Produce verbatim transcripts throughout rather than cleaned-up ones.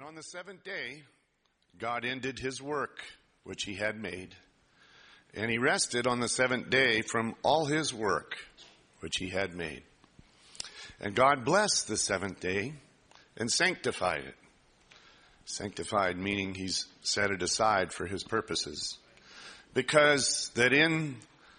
on the seventh day, God ended his work which he had made. And he rested on the seventh day from all his work which he had made. And God blessed the seventh day and sanctified it. Sanctified meaning he's set it aside for his purposes. Because that in,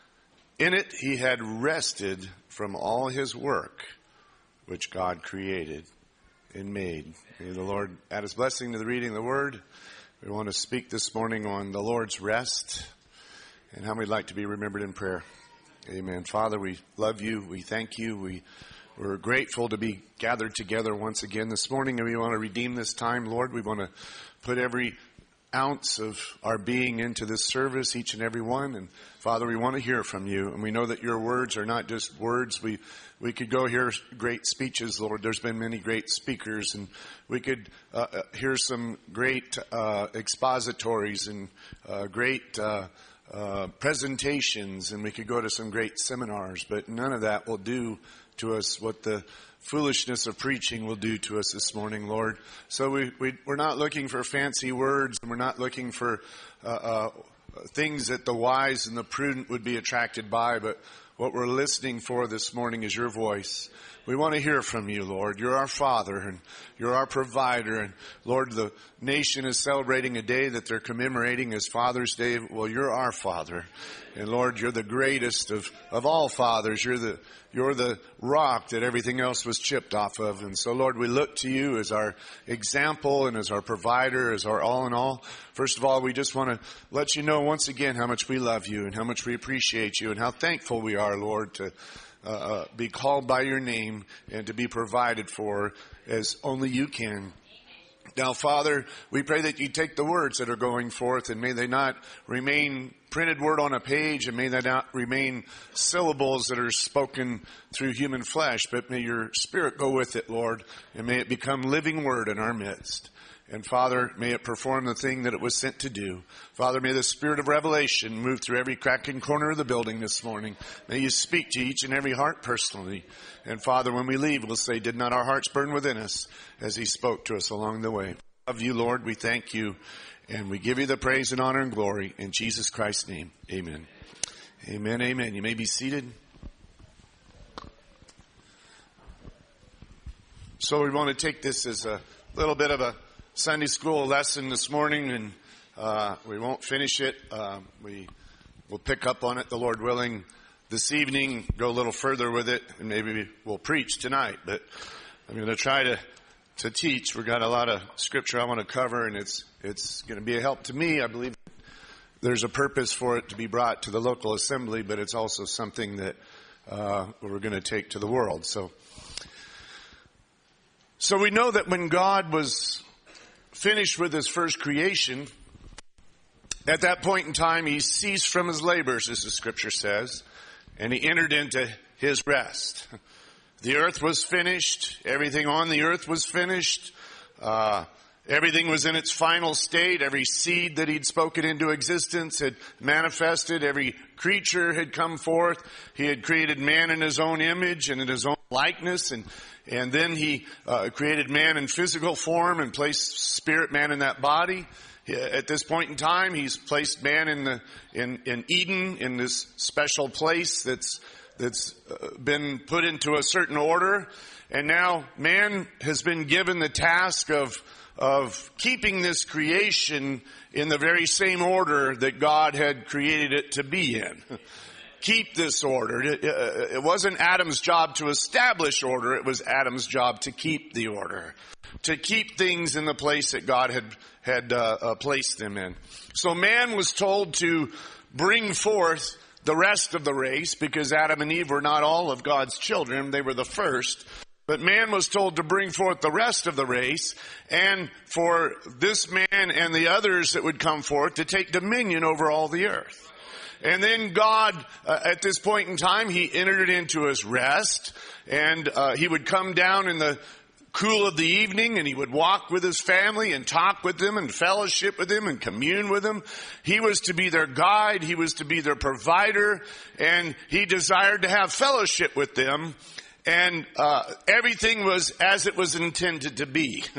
in it he had rested from all his work which God created and made. May the Lord add his blessing to the reading of the word. We want to speak this morning on the Lord's rest and how we'd like to be remembered in prayer. Amen. Father, we love you. We thank you. We, we're grateful to be gathered together once again this morning, and we want to redeem this time, Lord. We want to put every ounce of our being into this service, each and every one. And Father, we want to hear from you. And we know that your words are not just words. We we could go hear great speeches, Lord. There's been many great speakers, and we could uh, hear some great uh, expositories and uh, great uh, uh, presentations, and we could go to some great seminars. But none of that will do to us what the foolishness of preaching will do to us this morning, Lord. So we, we, we're not looking for fancy words, and we're not looking for uh, uh, things that the wise and the prudent would be attracted by, but what we're listening for this morning is your voice. We want to hear from you, Lord. You're our Father, and you're our provider. And Lord, the nation is celebrating a day that they're commemorating as Father's Day. Well, you're our Father. And Lord, you're the greatest of, of all fathers. You're the, you're the rock that everything else was chipped off of. And so, Lord, we look to you as our example and as our provider, as our all in all. First of all, we just want to let you know once again how much we love you and how much we appreciate you and how thankful we are, Lord, to Uh, be called by your name and to be provided for as only you can. Now, Father, we pray that you take the words that are going forth, and may they not remain printed word on a page, and may they not remain syllables that are spoken through human flesh, but may your Spirit go with it, Lord, and may it become living word in our midst. And Father, may it perform the thing that it was sent to do. Father, may the spirit of revelation move through every crack and corner of the building this morning. May you speak to each and every heart personally. And Father, when we leave, we'll say, did not our hearts burn within us as he spoke to us along the way? Love you, Lord. We thank you. And we give you the praise and honor and glory in Jesus Christ's name. Amen. Amen, amen. You may be seated. So we want to take this as a little bit of a Sunday school lesson this morning, and uh, we won't finish it. Uh, we will pick up on it, the Lord willing, this evening, go a little further with it, and maybe we'll preach tonight. But I'm going to try to, to teach. We've got a lot of scripture I want to cover, and it's it's going to be a help to me. I believe there's a purpose for it to be brought to the local assembly, but it's also something that uh, we're going to take to the world. So, so we know that when God was finished with his first creation, at that point in time, he ceased from his labors, as the scripture says, and he entered into his rest. The earth was finished. Everything on the earth was finished. Uh, everything was in its final state. Every seed that he'd spoken into existence had manifested. Every creature had come forth. He had created man in his own image and in his own likeness, and And then he uh, created man in physical form and placed spirit man in that body. At this point in time, he's placed man in the in, in Eden, in this special place that's that's uh, been put into a certain order. And now man has been given the task of of keeping this creation in the very same order that God had created it to be in. Keep this order. It, it wasn't Adam's job to establish order. It was Adam's job to keep the order, to keep things in the place that God had had uh, uh, placed them in. So man was told to bring forth the rest of the race, because Adam and Eve were not all of God's children. They were the first. But man was told to bring forth the rest of the race, and for this man and the others that would come forth to take dominion over all the earth. And then God, uh, at this point in time, he entered it into his rest, and uh, he would come down in the cool of the evening, and he would walk with his family and talk with them and fellowship with them and commune with them. He was to be their guide. He was to be their provider, and he desired to have fellowship with them. And uh, everything was as it was intended to be.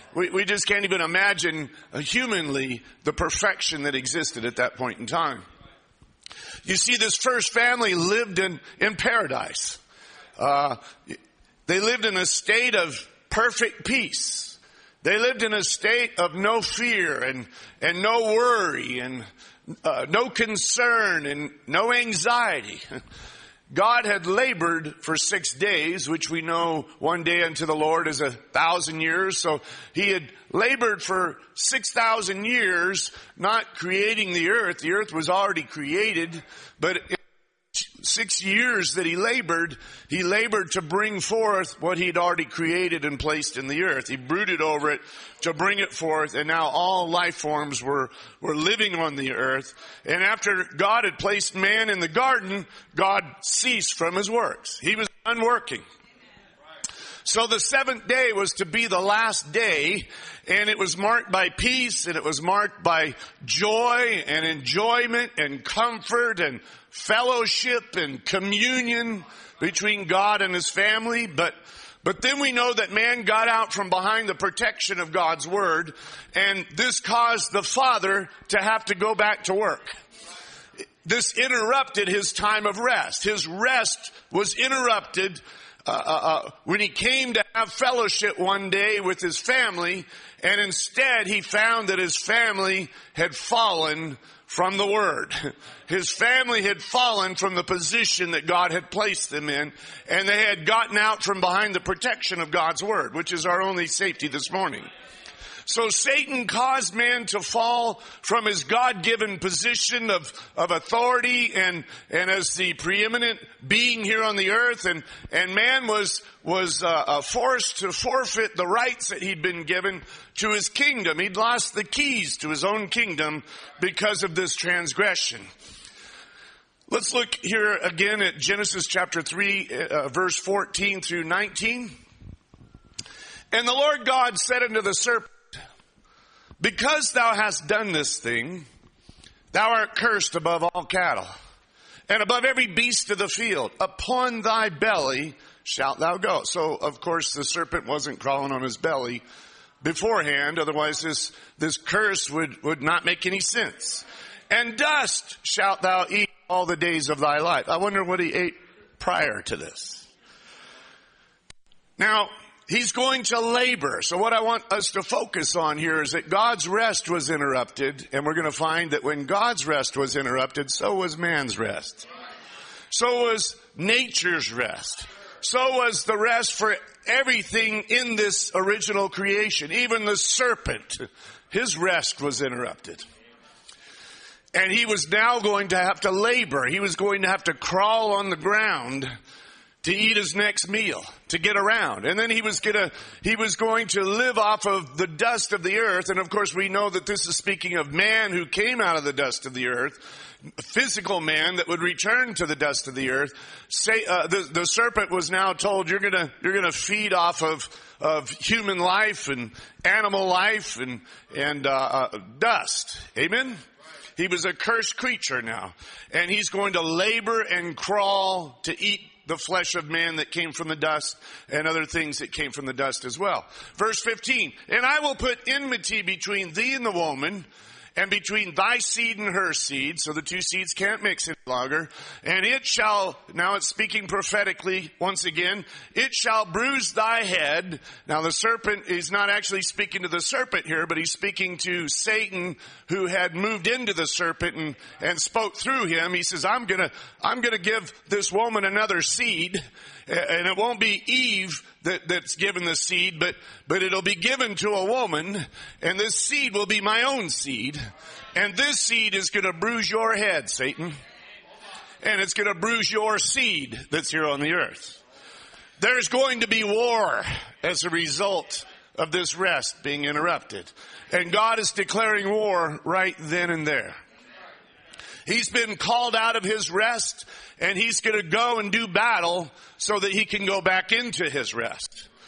We, we just can't even imagine uh, humanly the perfection that existed at that point in time. You see, this first family lived in, in paradise. Uh, they lived in a state of perfect peace. They lived in a state of no fear and, and no worry and uh, no concern and no anxiety. God had labored for six days, which we know one day unto the Lord is a thousand years. So he had labored for six thousand years, not creating the earth. The earth was already created, but in six years that he labored, he labored to bring forth what he'd already created and placed in the earth. He brooded over it to bring it forth, and now all life forms were, were living on the earth. And after God had placed man in the garden, God ceased from his works. He was done working. So the seventh day was to be the last day, and it was marked by peace, and it was marked by joy and enjoyment and comfort and fellowship and communion between God and his family. But But then we know that man got out from behind the protection of God's word, and this caused the father to have to go back to work. This interrupted his time of rest. His rest was interrupted uh, uh, when he came to have fellowship one day with his family, and instead he found that his family had fallen from the word. His family had fallen from the position that God had placed them in, and they had gotten out from behind the protection of God's word, which is our only safety this morning. So Satan caused man to fall from his God-given position of, of authority and, and as the preeminent being here on the earth, and, and man was, was, uh, uh, forced to forfeit the rights that he'd been given to his kingdom. He'd lost the keys to his own kingdom because of this transgression. Let's look here again at Genesis chapter three, uh, verse fourteen through nineteen. And the Lord God said unto the serpent, because thou hast done this thing, thou art cursed above all cattle, and above every beast of the field. Upon thy belly shalt thou go. So, of course, the serpent wasn't crawling on his belly beforehand. Otherwise, this, this curse would, would not make any sense. And dust shalt thou eat all the days of thy life. I wonder what he ate prior to this. Now, he's going to labor. So what I want us to focus on here is that God's rest was interrupted, and we're going to find that when God's rest was interrupted, so was man's rest. So was nature's rest. So was the rest for everything in this original creation. Even the serpent, his rest was interrupted. And he was now going to have to labor. He was going to have to crawl on the ground to eat his next meal, to get around. And then he was gonna, he was going to live off of the dust of the earth. And of course we know that this is speaking of man who came out of the dust of the earth, a physical man that would return to the dust of the earth. Say, uh, the, the serpent was now told, you're gonna, you're gonna feed off of, of human life and animal life and, and, uh, uh dust. Amen? He was a cursed creature now. And he's going to labor and crawl to eat the flesh of man that came from the dust and other things that came from the dust as well. Verse fifteen, and I will put enmity between thee and the woman, and between thy seed and her seed. So the two seeds can't mix any longer. And it shall, now it's speaking prophetically once again, it shall bruise thy head. Now the serpent is not actually speaking to the serpent here, but he's speaking to Satan, who had moved into the serpent and, and spoke through him. He says, I'm gonna, I'm gonna give this woman another seed, and it won't be Eve that, that's given the seed, but, but it'll be given to a woman, and this seed will be my own seed, and this seed is gonna bruise your head, Satan, and it's gonna bruise your seed that's here on the earth. There's going to be war as a result of this rest being interrupted. And God is declaring war right then and there. He's been called out of his rest, and he's going to go and do battle so that he can go back into his rest.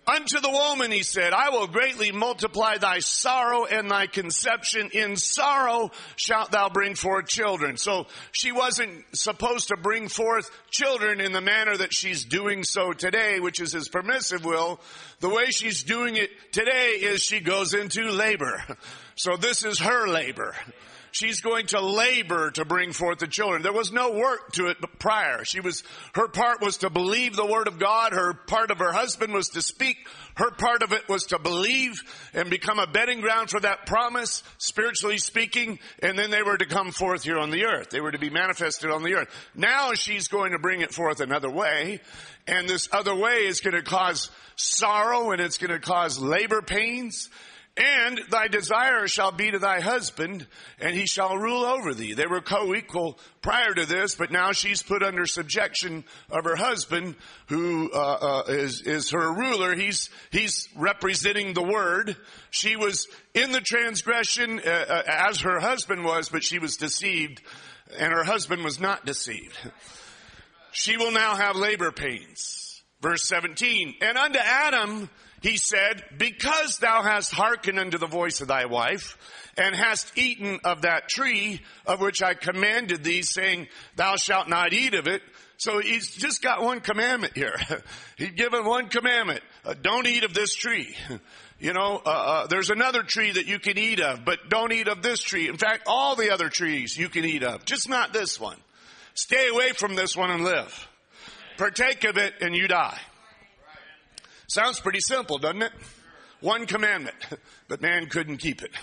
Unto the woman, he said, I will greatly multiply thy sorrow and thy conception. In sorrow shalt thou bring forth children. So she wasn't supposed to bring forth children in the manner that she's doing so today, which is his permissive will. The way she's doing it today is she goes into labor. So this is her labor. She's going to labor to bring forth the children. There was no work to it prior. She was, her part was to believe the word of God. Her part of her husband was to speak. Her part of it was to believe and become a bedding ground for that promise, spiritually speaking. And then they were to come forth here on the earth. They were to be manifested on the earth. Now she's going to bring it forth another way. And this other way is going to cause sorrow, and it's going to cause labor pains. And thy desire shall be to thy husband, and he shall rule over thee. They were co-equal prior to this, but now she's put under subjection of her husband, who uh, uh, is is her ruler. He's he's representing the word. She was in the transgression uh, uh, as her husband was, but she was deceived, and her husband was not deceived. She will now have labor pains. Verse seventeen, and unto Adam he said, because thou hast hearkened unto the voice of thy wife, and hast eaten of that tree of which I commanded thee, saying, thou shalt not eat of it. So he's just got one commandment here. He's given one commandment. Uh, don't eat of this tree. You know, uh, uh, there's another tree that you can eat of, but don't eat of this tree. In fact, all the other trees you can eat of, just not this one. Stay away from this one and live. Partake of it and you die. Sounds pretty simple, doesn't it? One commandment, but man couldn't keep it.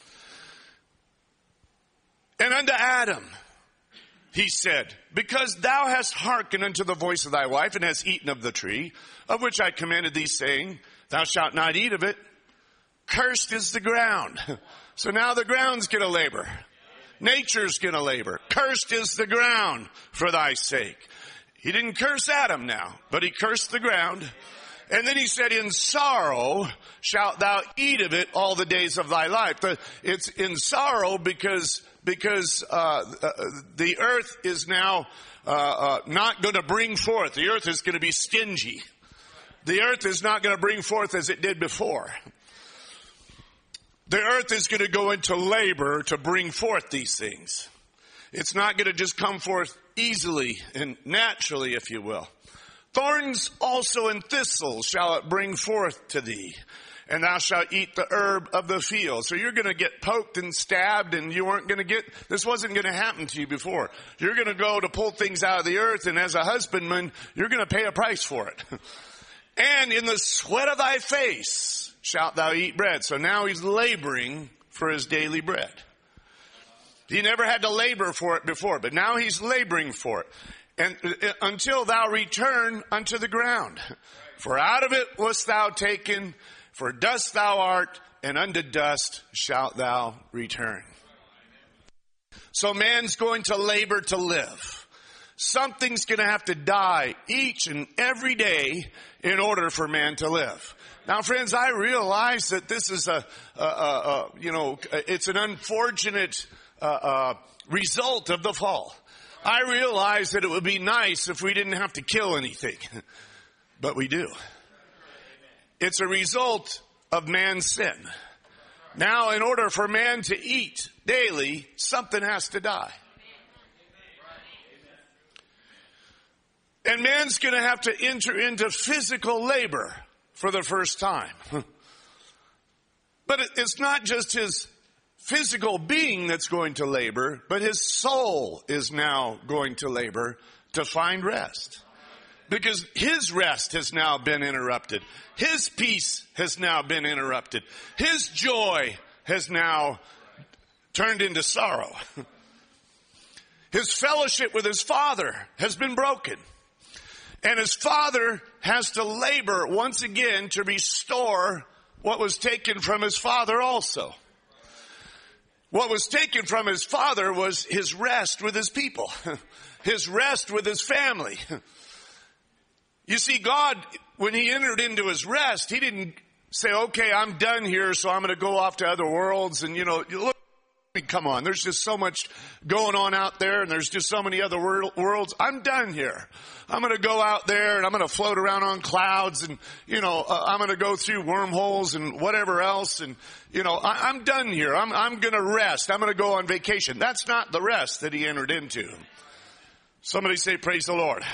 And unto Adam, he said, because thou hast hearkened unto the voice of thy wife, and hast eaten of the tree, of which I commanded thee, saying, thou shalt not eat of it, cursed is the ground. So now the ground's gonna labor. Nature's gonna labor. Cursed is the ground for thy sake. He didn't curse Adam now, but he cursed the ground. And then he said, in sorrow shalt thou eat of it all the days of thy life. It's in sorrow because, because, uh, the earth is now, uh, uh, not going to bring forth. The earth is going to be stingy. The earth is not going to bring forth as it did before. The earth is going to go into labor to bring forth these things. It's not going to just come forth easily and naturally, if you will. Thorns also and thistles shall it bring forth to thee, and thou shalt eat the herb of the field. So you're going to get poked and stabbed, and you weren't going to get, this wasn't going to happen to you before. You're going to go to pull things out of the earth, and as a husbandman, you're going to pay a price for it. And in the sweat of thy face shalt thou eat bread. So now he's laboring for his daily bread. He never had to labor for it before, but now he's laboring for it. And uh, until thou return unto the ground. For out of it wast thou taken, for dust thou art, and unto dust shalt thou return. So man's going to labor to live. Something's going to have to die each and every day in order for man to live. Now, friends, I realize that this is a, a, a, a you know, it's an unfortunate uh, uh, result of the fall. I realize that it would be nice if we didn't have to kill anything, but we do. It's a result of man's sin. Now, in order for man to eat daily, something has to die. And man's going to have to enter into physical labor for the first time. But it's not just his physical being that's going to labor, but his soul is now going to labor to find rest. Because his rest has now been interrupted. His peace has now been interrupted. His joy has now turned into sorrow. His fellowship with his Father has been broken. And his Father has to labor once again to restore what was taken from his Father also. What was taken from his Father was his rest with his people, his rest with his family. You see, God, when he entered into his rest, he didn't say, okay, I'm done here, so I'm going to go off to other worlds. And, you know, look, mean, come on, there's just so much going on out there, and there's just so many other wor- worlds. I'm done here. I'm going to go out there, and I'm going to float around on clouds, and, you know, uh, I'm going to go through wormholes and whatever else, and, you know, I- I'm done here. I'm, I'm going to rest. I'm going to go on vacation. That's not the rest that he entered into. Somebody say, praise the Lord.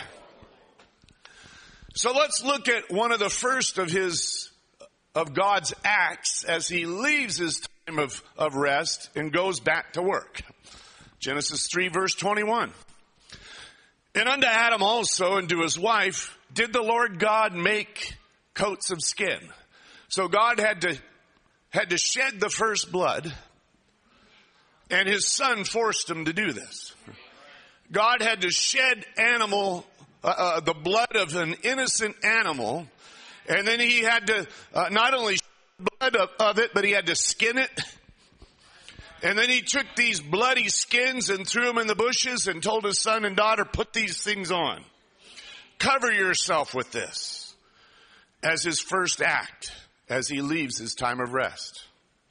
So let's look at one of the first of his, of God's acts as he leaves his time of, of rest and goes back to work. Genesis three verse twenty-one. And unto Adam also and to his wife did the Lord God make coats of skin. So God had to, had to shed the first blood, and his son forced him to do this. God had to shed animal, uh, uh, the blood of an innocent animal, and then he had to uh, not only shed the blood of, of it, but he had to skin it. And then he took these bloody skins and threw them in the bushes and told his son and daughter, put these things on. Cover yourself with this as his first act as he leaves his time of rest.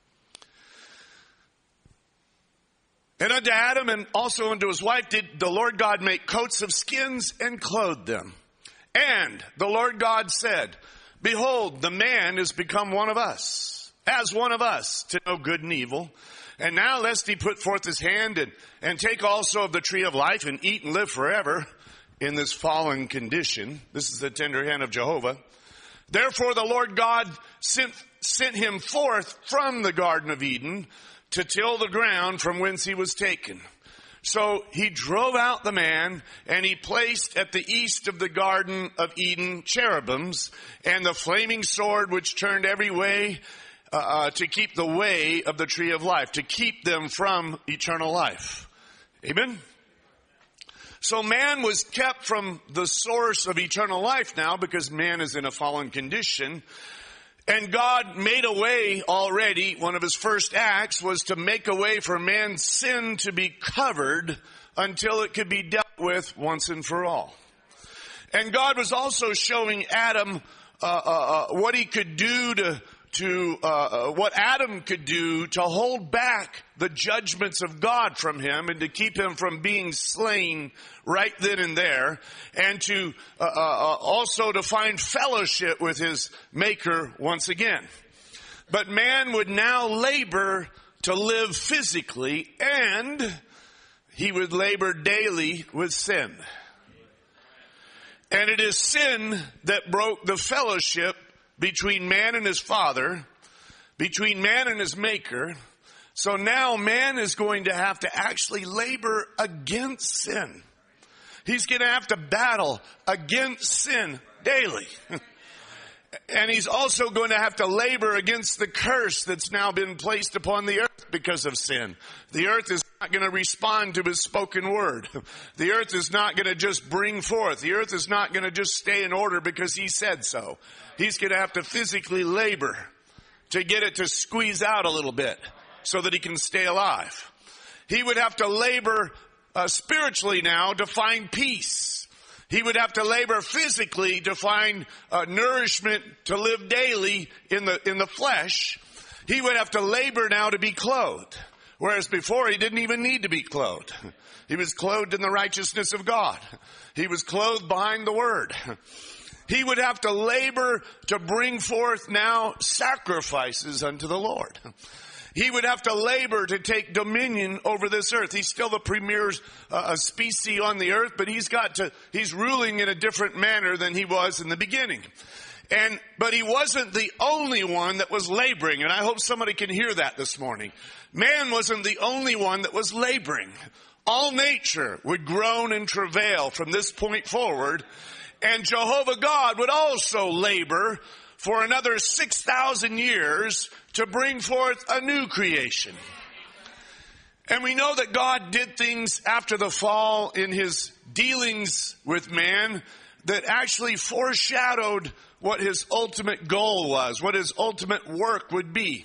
And unto Adam and also unto his wife did the Lord God make coats of skins and clothe them. And the Lord God said, behold, the man is become one of us, as one of us, to know good and evil. And now lest he put forth his hand and, and take also of the tree of life and eat and live forever in this fallen condition. This is the tender hand of Jehovah. Therefore the Lord God sent, sent him forth from the Garden of Eden to till the ground from whence he was taken. So he drove out the man, and he placed at the east of the Garden of Eden cherubims and the flaming sword which turned every way uh, to keep the way of the tree of life, to keep them from eternal life. Amen? So man was kept from the source of eternal life now because man is in a fallen condition. And God made a way already. One of his first acts was to make a way for man's sin to be covered until it could be dealt with once and for all. And God was also showing Adam uh, uh, what he could do to, to uh, what Adam could do to hold back the judgments of God from him and to keep him from being slain right then and there, and to uh, uh, also to find fellowship with his Maker once again. But man would now labor to live physically, and he would labor daily with sin. And it is sin that broke the fellowship between man and his Father, between man and his Maker. So now man is going to have to actually labor against sin. He's going to have to battle against sin daily. And he's also going to have to labor against the curse that's now been placed upon the earth because of sin. The earth is not going to respond to his spoken word. The earth is not going to just bring forth. The earth is not going to just stay in order because he said so. He's going to have to physically labor to get it to squeeze out a little bit so that he can stay alive. He would have to labor uh, spiritually now to find peace. He would have to labor physically to find uh, nourishment to live daily in the in the flesh. He would have to labor now to be clothed, whereas before he didn't even need to be clothed. He was clothed in the righteousness of God. He was clothed behind the word. He would have to labor to bring forth now sacrifices unto the Lord. He would have to labor to take dominion over this earth. He's still the premier uh, species on the earth, but he's got to, he's ruling in a different manner than he was in the beginning. And, but he wasn't the only one that was laboring. And I hope somebody can hear that this morning. Man wasn't the only one that was laboring. All nature would groan and travail from this point forward. And Jehovah God would also labor for another six thousand years to bring forth a new creation. And we know that God did things after the fall in his dealings with man that actually foreshadowed what his ultimate goal was, what his ultimate work would be.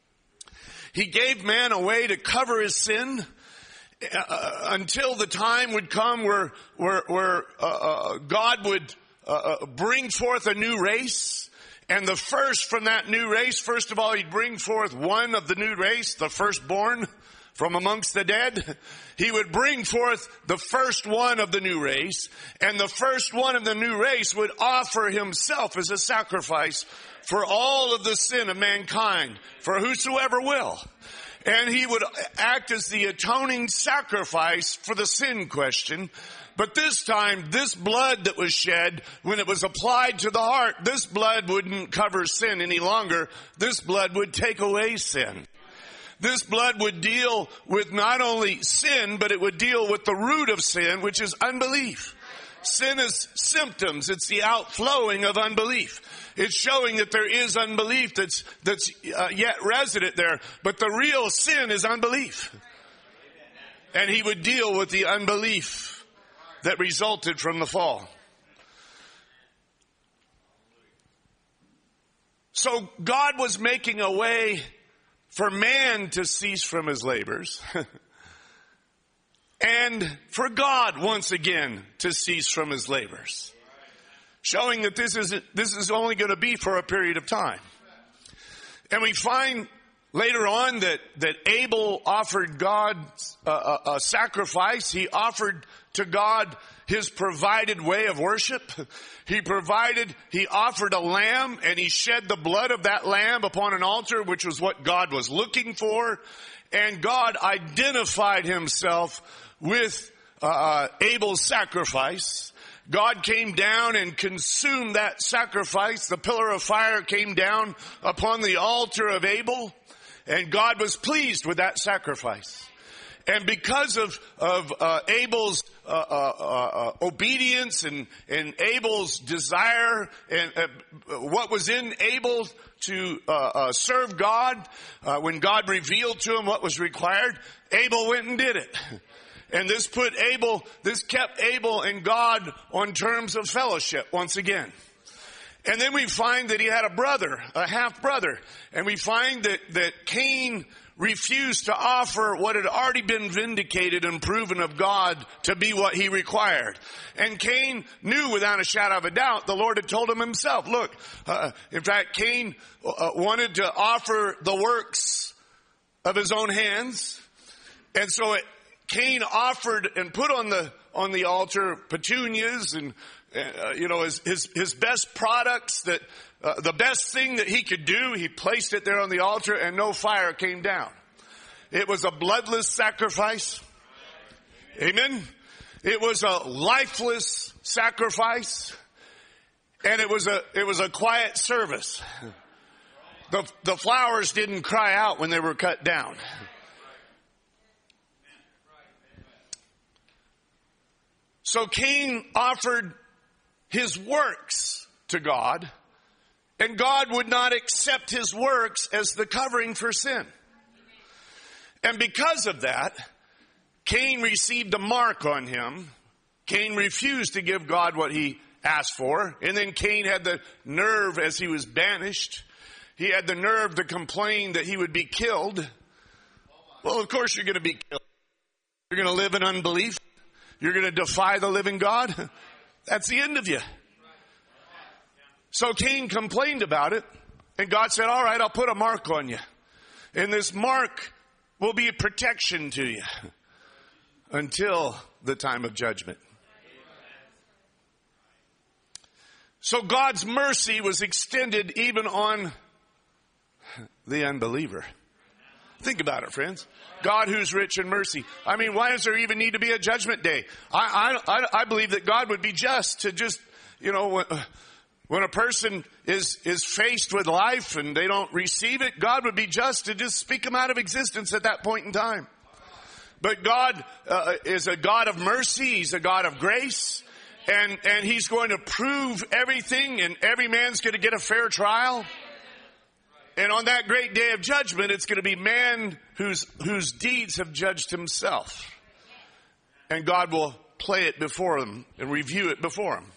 He gave man a way to cover his sin uh, until the time would come where, where, where uh, uh, God would uh, bring forth a new race. And the first from that new race, first of all, he'd bring forth one of the new race, the firstborn from amongst the dead. He would bring forth the first one of the new race, and the first one of the new race would offer himself as a sacrifice for all of the sin of mankind, for whosoever will. And he would act as the atoning sacrifice for the sin question. But this time, this blood that was shed, when it was applied to the heart, this blood wouldn't cover sin any longer. This blood would take away sin. This blood would deal with not only sin, but it would deal with the root of sin, which is unbelief. Sin is symptoms. It's the outflowing of unbelief. It's showing that there is unbelief that's, that's uh, yet resident there. But the real sin is unbelief. And he would deal with the unbelief that resulted from the fall. So God was making a way for man to cease from his labors. And for God, once again, to cease from his labors. Showing that this is, this is only going to be for a period of time. And we find later on that, that Abel offered God a, a, a sacrifice. He offered to God his provided way of worship. He provided, he offered a lamb, and he shed the blood of that lamb upon an altar, which was what God was looking for. And God identified himself with uh, Abel's sacrifice. God came down and consumed that sacrifice. The pillar of fire came down upon the altar of Abel, and God was pleased with that sacrifice. And because of, of uh, Abel's uh, uh, uh, obedience and, and Abel's desire and uh, what was in Abel to uh, uh, serve God, uh, when God revealed to him what was required, Abel went and did it. And this put Abel, this kept Abel and God on terms of fellowship once again. And then we find that he had a brother, a half brother. And we find that, that Cain refused to offer what had already been vindicated and proven of God to be what he required. And Cain knew without a shadow of a doubt, the Lord had told him himself, look, uh, in fact, Cain uh, wanted to offer the works of his own hands. And so it, Cain offered and put on the on the altar petunias and uh, you know his, his his best products, that uh, the best thing that he could do. He placed it there on the altar, and no fire came down. It was a bloodless sacrifice. Amen. It was a lifeless sacrifice, and it was a it was a quiet service. The the flowers didn't cry out when they were cut down. So Cain offered his works to God, and God would not accept his works as the covering for sin. And because of that, Cain received a mark on him. Cain refused to give God what he asked for. And then Cain had the nerve, as he was banished, he had the nerve to complain that he would be killed. Well, of course you're going to be killed. You're going to live in unbelief. You're going to defy the living God. That's the end of you. So Cain complained about it, and God said, all right, I'll put a mark on you. And this mark will be a protection to you until the time of judgment. So God's mercy was extended even on the unbeliever. Think about it, friends. God who's rich in mercy. I mean, why does there even need to be a judgment day? I, I, I believe that God would be just to just, you know, when, when a person is, is faced with life and they don't receive it, God would be just to just speak them out of existence at that point in time. But God uh, is a God of mercy. He's a God of grace. And, and he's going to prove everything, and every man's going to get a fair trial. And on that great day of judgment, it's going to be man whose, whose deeds have judged himself. And God will play it before him and review it before him.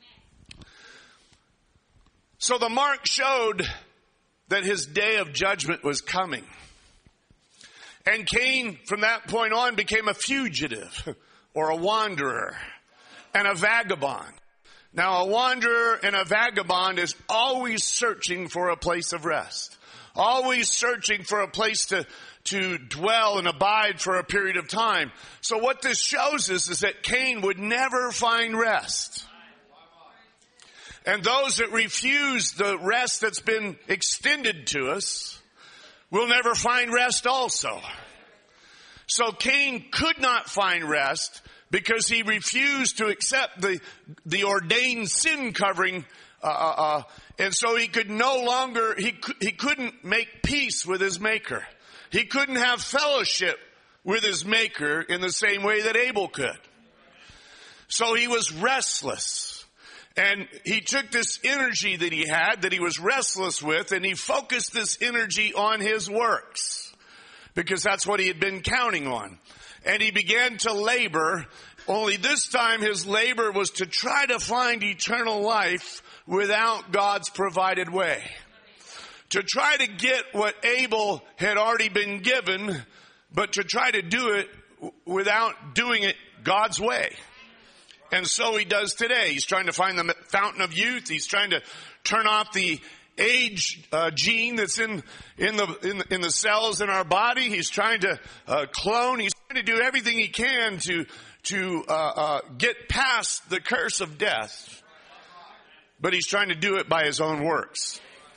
So the mark showed that his day of judgment was coming. And Cain, from that point on, became a fugitive or a wanderer and a vagabond. Now, a wanderer and a vagabond is always searching for a place of rest, always searching for a place to, to dwell and abide for a period of time. So what this shows us is that Cain would never find rest. And those that refuse the rest that's been extended to us will never find rest also. So Cain could not find rest because he refused to accept the, the ordained sin covering, uh, uh, and so he could no longer, he, he couldn't make peace with his Maker. He couldn't have fellowship with his Maker in the same way that Abel could. So he was restless. And he took this energy that he had, that he was restless with, and he focused this energy on his works. Because that's what he had been counting on. And he began to labor, only this time his labor was to try to find eternal life without God's provided way. To try to get what Abel had already been given, but to try to do it without doing it God's way. And so he does today. He's trying to find the fountain of youth. He's trying to turn off the age uh, gene that's in in the, in the in the cells in our body. He's trying to uh, clone. He's trying to do everything he can to to uh, uh, get past the curse of death. But he's trying to do it by his own works.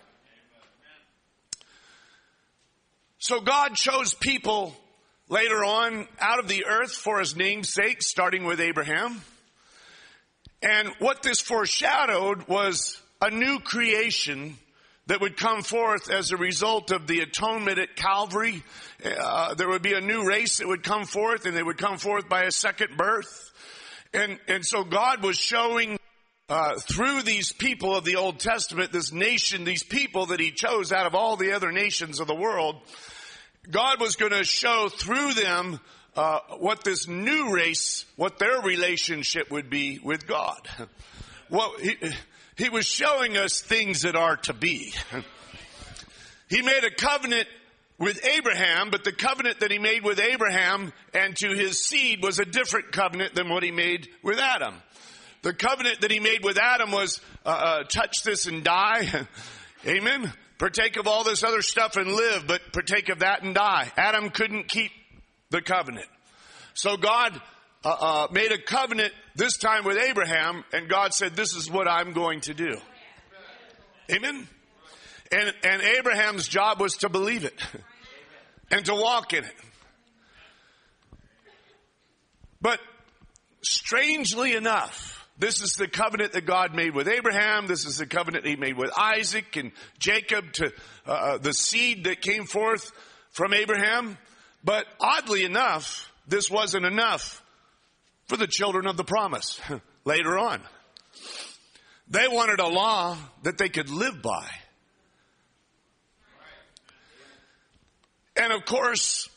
So God chose people later on out of the earth for his name's sake, starting with Abraham. And what this foreshadowed was a new creation that would come forth as a result of the atonement at Calvary. Uh, there would be a new race that would come forth, and they would come forth by a second birth. And, and so God was showing uh, through these people of the Old Testament, this nation, these people that he chose out of all the other nations of the world, God was going to show through them Uh, what this new race, what their relationship would be with God. Well, he, he was showing us things that are to be. He made a covenant with Abraham, but the covenant that he made with Abraham and to his seed was a different covenant than what he made with Adam. The covenant that he made with Adam was, uh, uh, touch this and die. Amen. Partake of all this other stuff and live, but partake of that and die. Adam couldn't keep the covenant. So God uh, uh, made a covenant this time with Abraham, and God said, this is what I'm going to do. Amen? And, and Abraham's job was to believe it and to walk in it. But strangely enough, this is the covenant that God made with Abraham. This is the covenant he made with Isaac and Jacob, to uh, the seed that came forth from Abraham. But oddly enough, this wasn't enough for the children of the promise later on. They wanted a law that they could live by. And of course,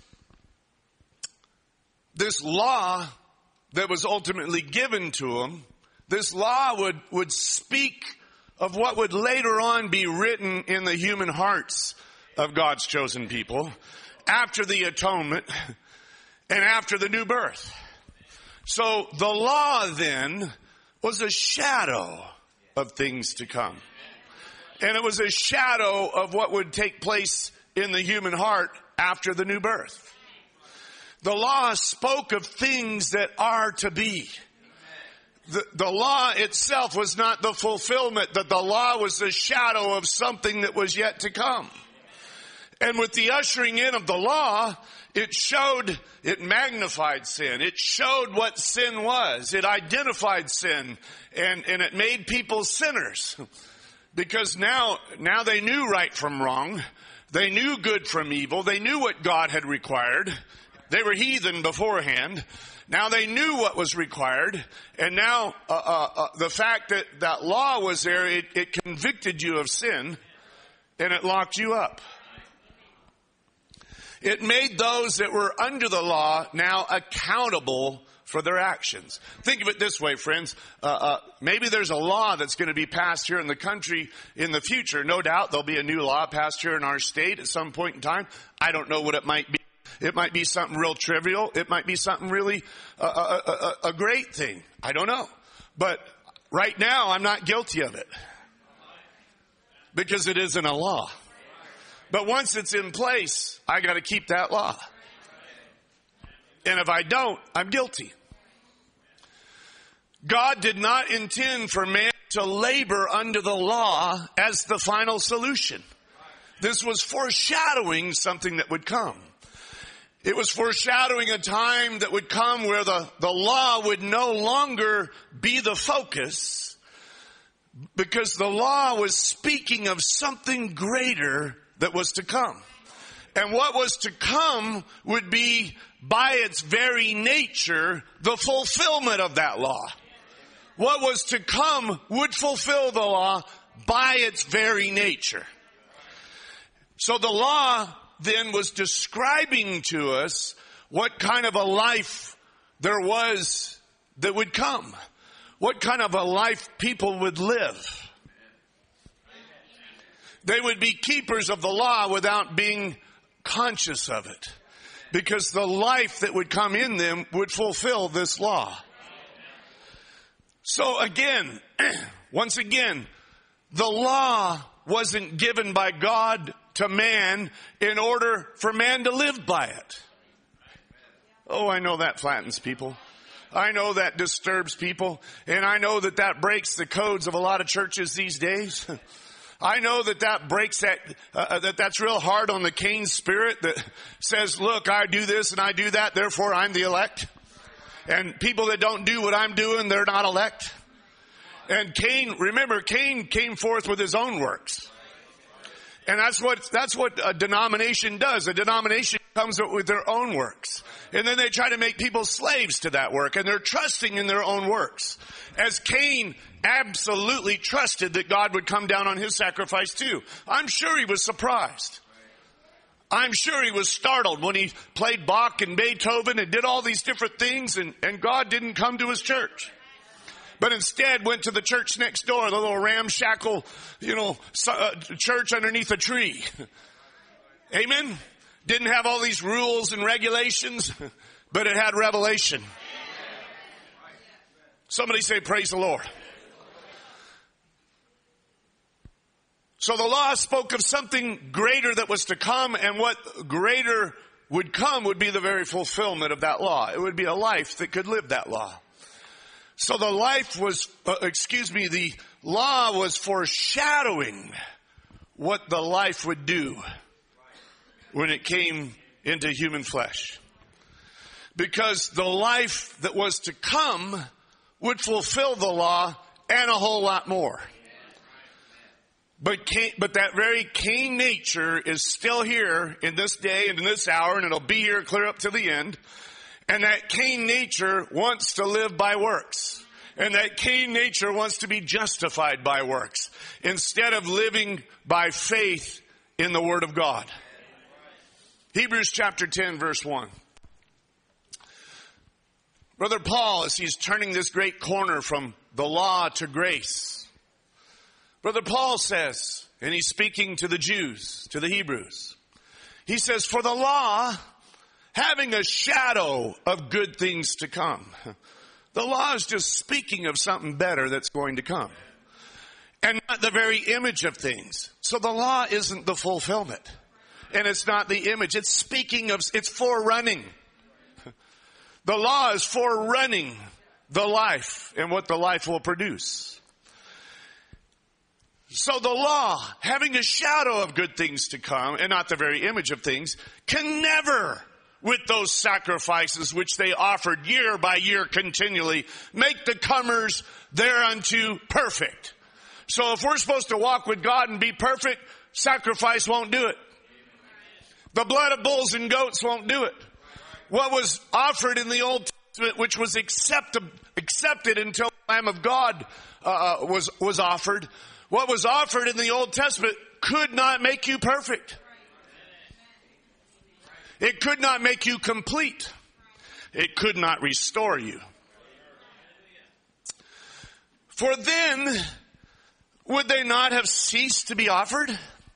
this law that was ultimately given to them, this law would, would speak of what would later on be written in the human hearts of God's chosen people after the atonement and after the new birth. So the law then was a shadow of things to come. And it was a shadow of what would take place in the human heart after the new birth. The law spoke of things that are to be. The, the law itself was not the fulfillment, that the law was the shadow of something that was yet to come. And with the ushering in of the law, it showed, it magnified sin. It showed what sin was. It identified sin, and, and it made people sinners. Because now, now they knew right from wrong. They knew good from evil. They knew what God had required. They were heathen beforehand. Now they knew what was required. And now uh, uh, uh, the fact that that law was there, it, it convicted you of sin, and it locked you up. It made those that were under the law now accountable for their actions. Think of it this way, friends. Uh, uh, maybe there's a law that's going to be passed here in the country in the future. No doubt there'll be a new law passed here in our state at some point in time. I don't know what it might be. It might be something real trivial. It might be something really uh, a, a, a great thing. I don't know. But right now, I'm not guilty of it. Because it isn't a law. But once it's in place, I got to keep that law. And if I don't, I'm guilty. God did not intend for man to labor under the law as the final solution. This was foreshadowing something that would come. It was foreshadowing a time that would come where the, the law would no longer be the focus, because the law was speaking of something greater that was to come. And what was to come would be, by its very nature, the fulfillment of that law. What was to come would fulfill the law by its very nature. So the law then was describing to us what kind of a life there was that would come. What kind of a life people would live. They would be keepers of the law without being conscious of it, because the life that would come in them would fulfill this law. So again, once again, the law wasn't given by God to man in order for man to live by it. Oh, I know that flattens people. I know that disturbs people. And I know that that breaks the codes of a lot of churches these days. I know that that breaks that, uh, that that's real hard on the Cain spirit that says, look, I do this and I do that, therefore I'm the elect. And people that don't do what I'm doing, they're not elect. And Cain, remember, Cain came forth with his own works. And that's what, that's what a denomination does. A denomination comes with their own works. And then they try to make people slaves to that work. And they're trusting in their own works. As Cain absolutely trusted that God would come down on his sacrifice too. I'm sure he was surprised. I'm sure he was startled when he played Bach and Beethoven and did all these different things, and, and God didn't come to his church. But instead went to the church next door, the little ramshackle, you know, uh, church underneath a tree. Amen? Didn't have all these rules and regulations, but it had revelation. Somebody say, praise the Lord. So the law spoke of something greater that was to come, and what greater would come would be the very fulfillment of that law. It would be a life that could live that law. So the life was, uh, excuse me, the law was foreshadowing what the life would do when it came into human flesh. Because the life that was to come would fulfill the law and a whole lot more. But Cain, but that very Cain nature is still here in this day and in this hour, and it'll be here clear up to the end. And that Cain nature wants to live by works. And that Cain nature wants to be justified by works instead of living by faith in the Word of God. Hebrews chapter ten, verse one. Brother Paul, as he's turning this great corner from the law to grace, Brother Paul says, and he's speaking to the Jews, to the Hebrews, he says, for the law, having a shadow of good things to come. The law is just speaking of something better that's going to come. And not the very image of things. So the law isn't the fulfillment. And it's not the image. It's speaking of, it's forerunning. The law is forerunning the life and what the life will produce. So the law, having a shadow of good things to come and not the very image of things, can never, with those sacrifices which they offered year by year continually, make the comers thereunto perfect. So if we're supposed to walk with God and be perfect, sacrifice won't do it. The blood of bulls and goats won't do it. What was offered in the Old Testament, which was accepted, accepted until the Lamb of God uh, was, was offered, what was offered in the Old Testament could not make you perfect. It could not make you complete. It could not restore you. For then, would they not have ceased to be offered?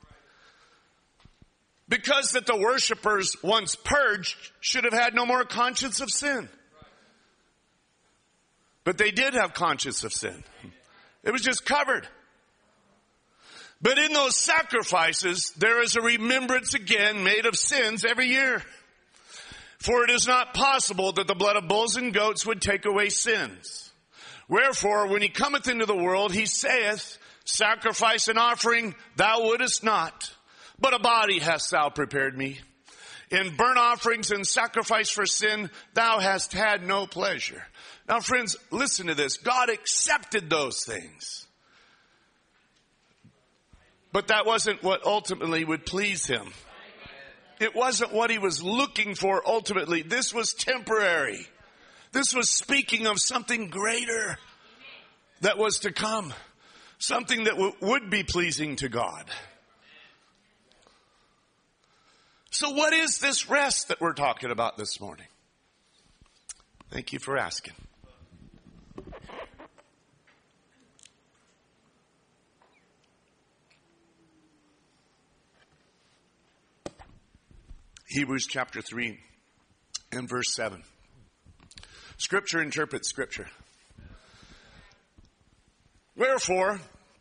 Because that the worshipers, once purged, should have had no more conscience of sin. But they did have conscience of sin. It was just covered. But in those sacrifices, there is a remembrance again made of sins every year. For it is not possible that the blood of bulls and goats would take away sins. Wherefore, when he cometh into the world, he saith, sacrifice and offering thou wouldest not, but a body hast thou prepared me. In burnt offerings and sacrifice for sin, thou hast had no pleasure. Now, friends, listen to this. God accepted those things. But that wasn't what ultimately would please him. It wasn't what he was looking for ultimately. This was temporary. This was speaking of something greater that was to come. Something that w- would be pleasing to God. So what is this rest that we're talking about this morning? Thank you for asking. Hebrews chapter three and verse seven. Scripture interprets Scripture. Wherefore,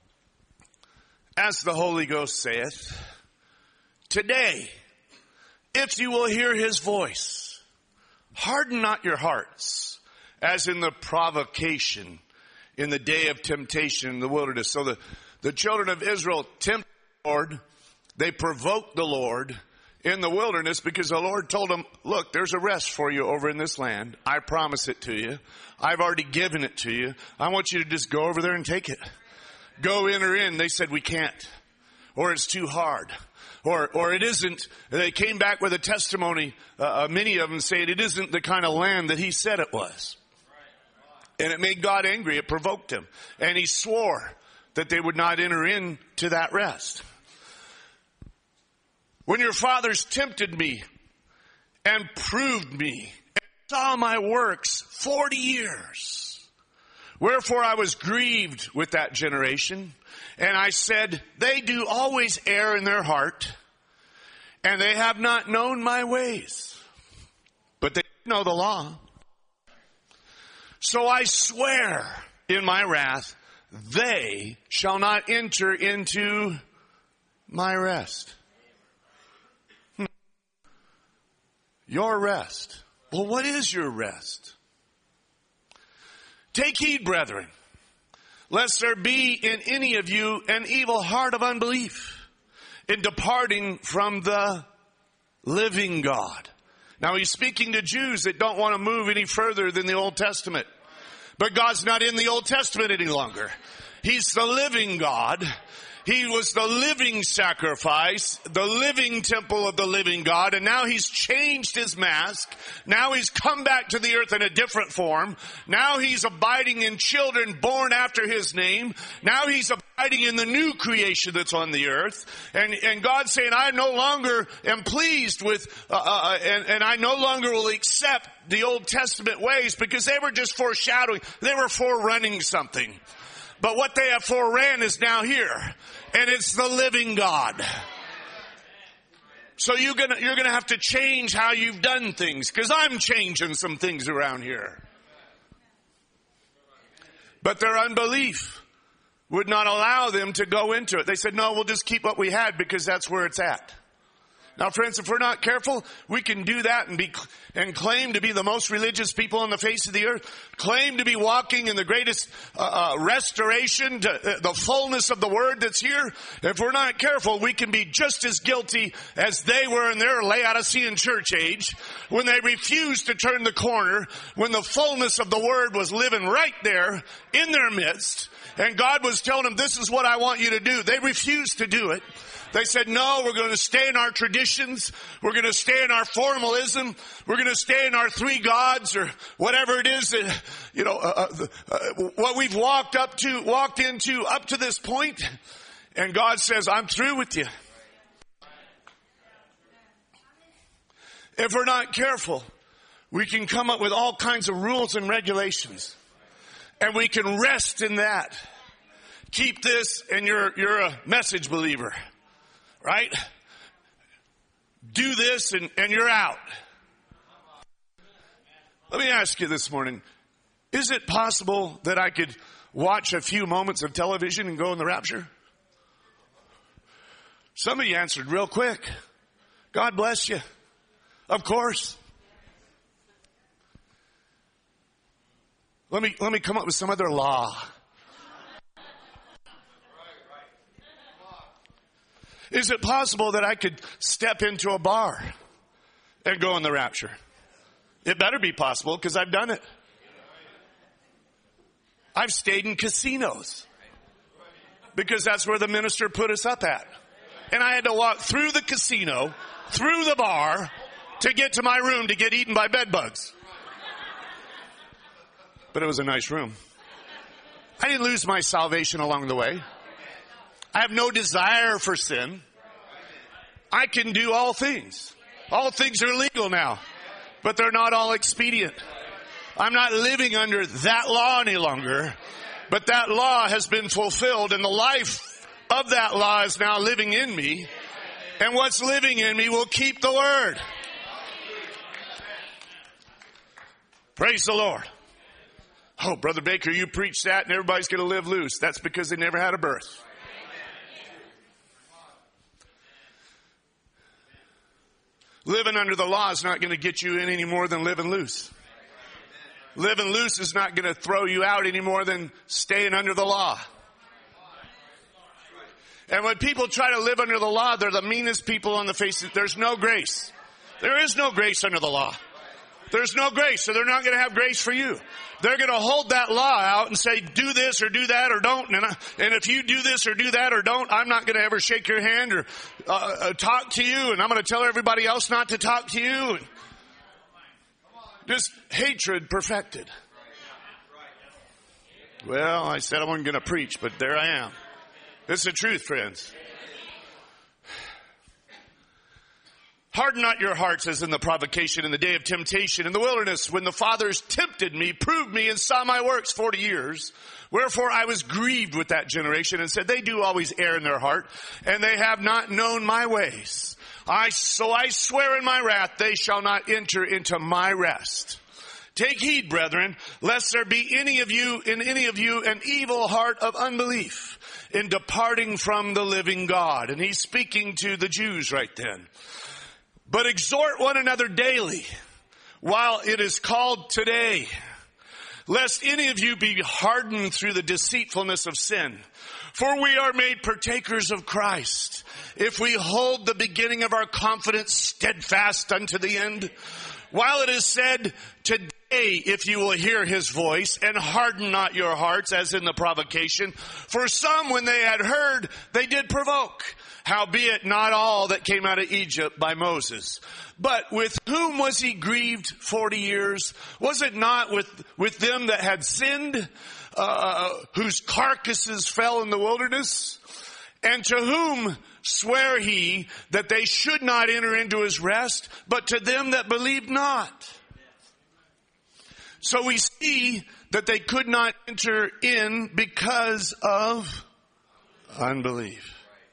as the Holy Ghost saith, today, if you will hear his voice, harden not your hearts, as in the provocation in the day of temptation in the wilderness. So the, the children of Israel tempted the Lord. They provoked the Lord in the wilderness because the Lord told them, look, there's a rest for you over in this land. I promise it to you. I've already given it to you. I want you to just go over there and take it. Go enter in. They said, we can't. Or it's too hard. Or, or it isn't. They came back with a testimony, uh, many of them saying it isn't the kind of land that he said it was. And it made God angry. It provoked him. And he swore that they would not enter into that rest. When your fathers tempted me and proved me and saw my works forty years, wherefore I was grieved with that generation. And I said, they do always err in their heart, and they have not known my ways. But they know the law. So I swear in my wrath, they shall not enter into my rest. Hmm. Your rest. Well, what is your rest? Take heed, brethren, lest there be in any of you an evil heart of unbelief in departing from the living God. Now he's speaking to Jews that don't want to move any further than the Old Testament. But God's not in the Old Testament any longer. He's the living God. He was the living sacrifice, the living temple of the living God, and now he's changed his mask. Now he's come back to the earth in a different form. Now he's abiding in children born after his name. Now he's abiding in the new creation that's on the earth. And, and God's saying, I no longer am pleased with, uh, uh, and, and I no longer will accept the Old Testament ways because they were just foreshadowing. They were forerunning something. But what they have foreran is now here. And it's the living God. So you're gonna, you're gonna have to change how you've done things. Because I'm changing some things around here. But their unbelief would not allow them to go into it. They said, no, we'll just keep what we had because that's where it's at. Now, friends, if we're not careful, we can do that and be and claim to be the most religious people on the face of the earth, claim to be walking in the greatest uh, uh, restoration, to, uh, the fullness of the word that's here. If we're not careful, we can be just as guilty as they were in their Laodicean church age when they refused to turn the corner, when the fullness of the word was living right there in their midst, and God was telling them, this is what I want you to do. They refused to do it. They said, no, we're going to stay in our traditions. We're going to stay in our formalism. We're going to stay in our three gods or whatever it is that, you know, uh, uh, uh, what we've walked up to, walked into up to this point. And God says, I'm through with you. If we're not careful, we can come up with all kinds of rules and regulations. And we can rest in that. Keep this and you're, you're a message believer. Right? Do this and, and you're out. Let me ask you this morning. Is it possible that I could watch a few moments of television and go in the rapture? Somebody answered real quick. God bless you. Of course. Let me, let me come up with some other law. Is it possible that I could step into a bar and go in the rapture? It better be possible because I've done it. I've stayed in casinos because that's where the minister put us up at. And I had to walk through the casino, through the bar, to get to my room to get eaten by bed bugs. But it was a nice room. I didn't lose my salvation along the way. I have no desire for sin. I can do all things. All things are legal now, but they're not all expedient. I'm not living under that law any longer, but that law has been fulfilled and the life of that law is now living in me. And what's living in me will keep the word. Praise the Lord. Oh, Brother Baker, you preach that and everybody's going to live loose. That's because they never had a birth. Living under the law is not going to get you in any more than living loose. Living loose is not going to throw you out any more than staying under the law. And when people try to live under the law, they're the meanest people on the face of, there's no grace. There is no grace under the law. There's no grace, so they're not going to have grace for you. They're going to hold that law out and say, do this or do that or don't. And, I, and if you do this or do that or don't, I'm not going to ever shake your hand or uh, uh, talk to you. And I'm going to tell everybody else not to talk to you. And just hatred perfected. Well, I said I wasn't going to preach, but there I am. This is the truth, friends. Harden not your hearts as in the provocation in the day of temptation in the wilderness, when the fathers tempted me, proved me, and saw my works forty years. Wherefore I was grieved with that generation and said, they do always err in their heart, and they have not known my ways. I, so I swear in my wrath, they shall not enter into my rest. Take heed, brethren, lest there be any of you, in any of you, an evil heart of unbelief in departing from the living God. And he's speaking to the Jews right then. But exhort one another daily, while it is called today, lest any of you be hardened through the deceitfulness of sin. For we are made partakers of Christ, if we hold the beginning of our confidence steadfast unto the end. While it is said, today if you will hear his voice, and harden not your hearts as in the provocation. For some, when they had heard, they did provoke. Howbeit not all that came out of Egypt by Moses. But with whom was he grieved forty years? Was it not with, with them that had sinned, uh, whose carcasses fell in the wilderness? And to whom sware he that they should not enter into his rest, but to them that believed not? So we see that they could not enter in because of unbelief.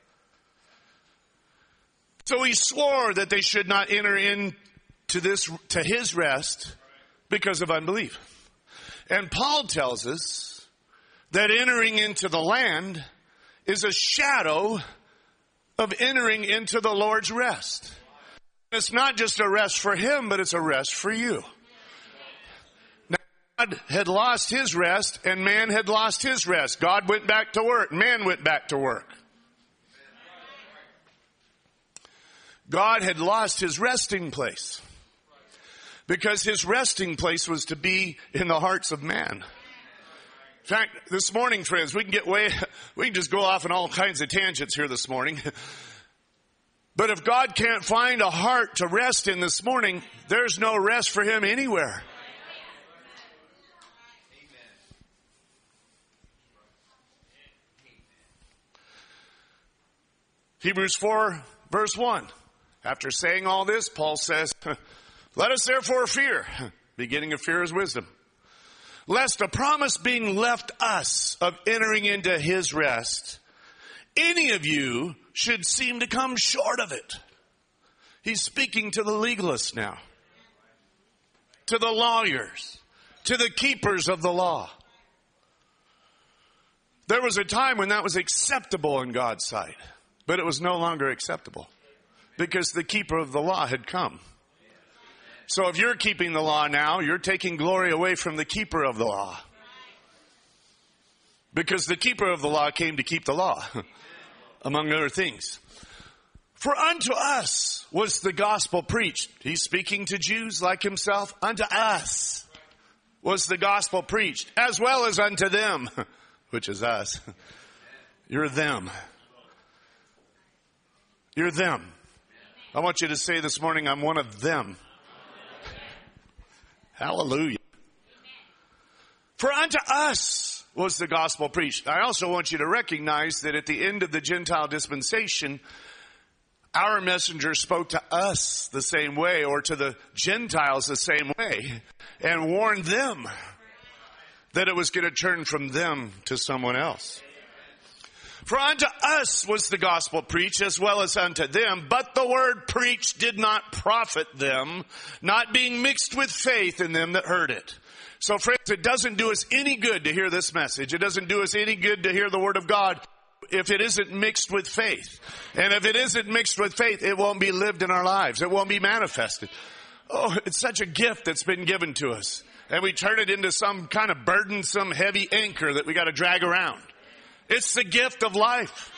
So he swore that they should not enter into this, to his rest because of unbelief. And Paul tells us that entering into the land is a shadow of entering into the Lord's rest. It's not just a rest for him, but it's a rest for you. Now, God had lost his rest and man had lost his rest. God went back to work. Man went back to work. God had lost his resting place because his resting place was to be in the hearts of man. In fact, this morning, friends, we can get way, we can just go off on all kinds of tangents here this morning. But if God can't find a heart to rest in this morning, there's no rest for him anywhere. Hebrews four, verse one. After saying all this, Paul says, let us therefore fear. Beginning of fear is wisdom. Lest a promise being left us of entering into his rest, any of you should seem to come short of it. He's speaking to the legalists now. To the lawyers. To the keepers of the law. There was a time when that was acceptable in God's sight. But it was no longer acceptable because the keeper of the law had come. So if you're keeping the law now, you're taking glory away from the keeper of the law. Because the keeper of the law came to keep the law, among other things. For unto us was the gospel preached. He's speaking to Jews like himself. Unto us was the gospel preached, as well as unto them, which is us. You're them. You're them. I want you to say this morning, I'm one of them. Hallelujah. For unto us was the gospel preached. I also want you to recognize that at the end of the Gentile dispensation, our messenger spoke to us the same way, or to the Gentiles the same way, and warned them that it was going to turn from them to someone else. For unto us was the gospel preached, as well as unto them, but the word preached did not profit them, not being mixed with faith in them that heard it. So friends, it doesn't do us any good to hear this message. It doesn't do us any good to hear the word of God if it isn't mixed with faith. And if it isn't mixed with faith, it won't be lived in our lives. It won't be manifested. Oh, it's such a gift that's been given to us. And we turn it into some kind of burdensome, heavy anchor that we got to drag around. It's the gift of life.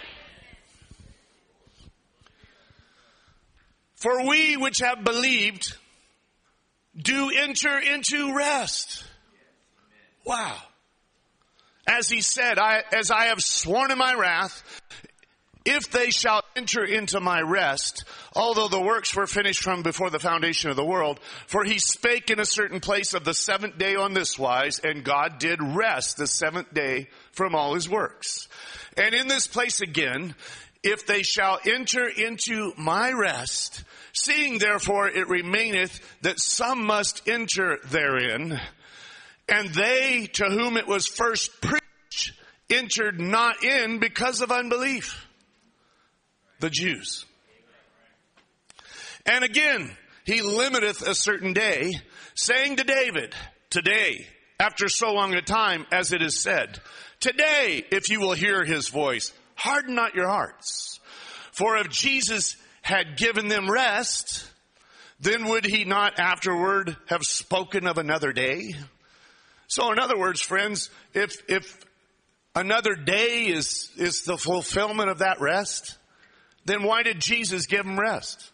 For we which have believed do enter into rest. Wow. As he said, I, as I have sworn in my wrath, if they shall enter into my rest, although the works were finished from before the foundation of the world, for he spake in a certain place of the seventh day on this wise, and God did rest the seventh day from all his works. And in this place again, if they shall enter into my rest, seeing therefore it remaineth that some must enter therein, and they to whom it was first preached entered not in because of unbelief. The Jews. And again, he limiteth a certain day, saying to David, today, after so long a time, as it is said, today, if you will hear his voice, harden not your hearts. For if Jesus had given them rest, then would he not afterward have spoken of another day? So in other words, friends, if, if another day is, is the fulfillment of that rest, then why did Jesus give them rest?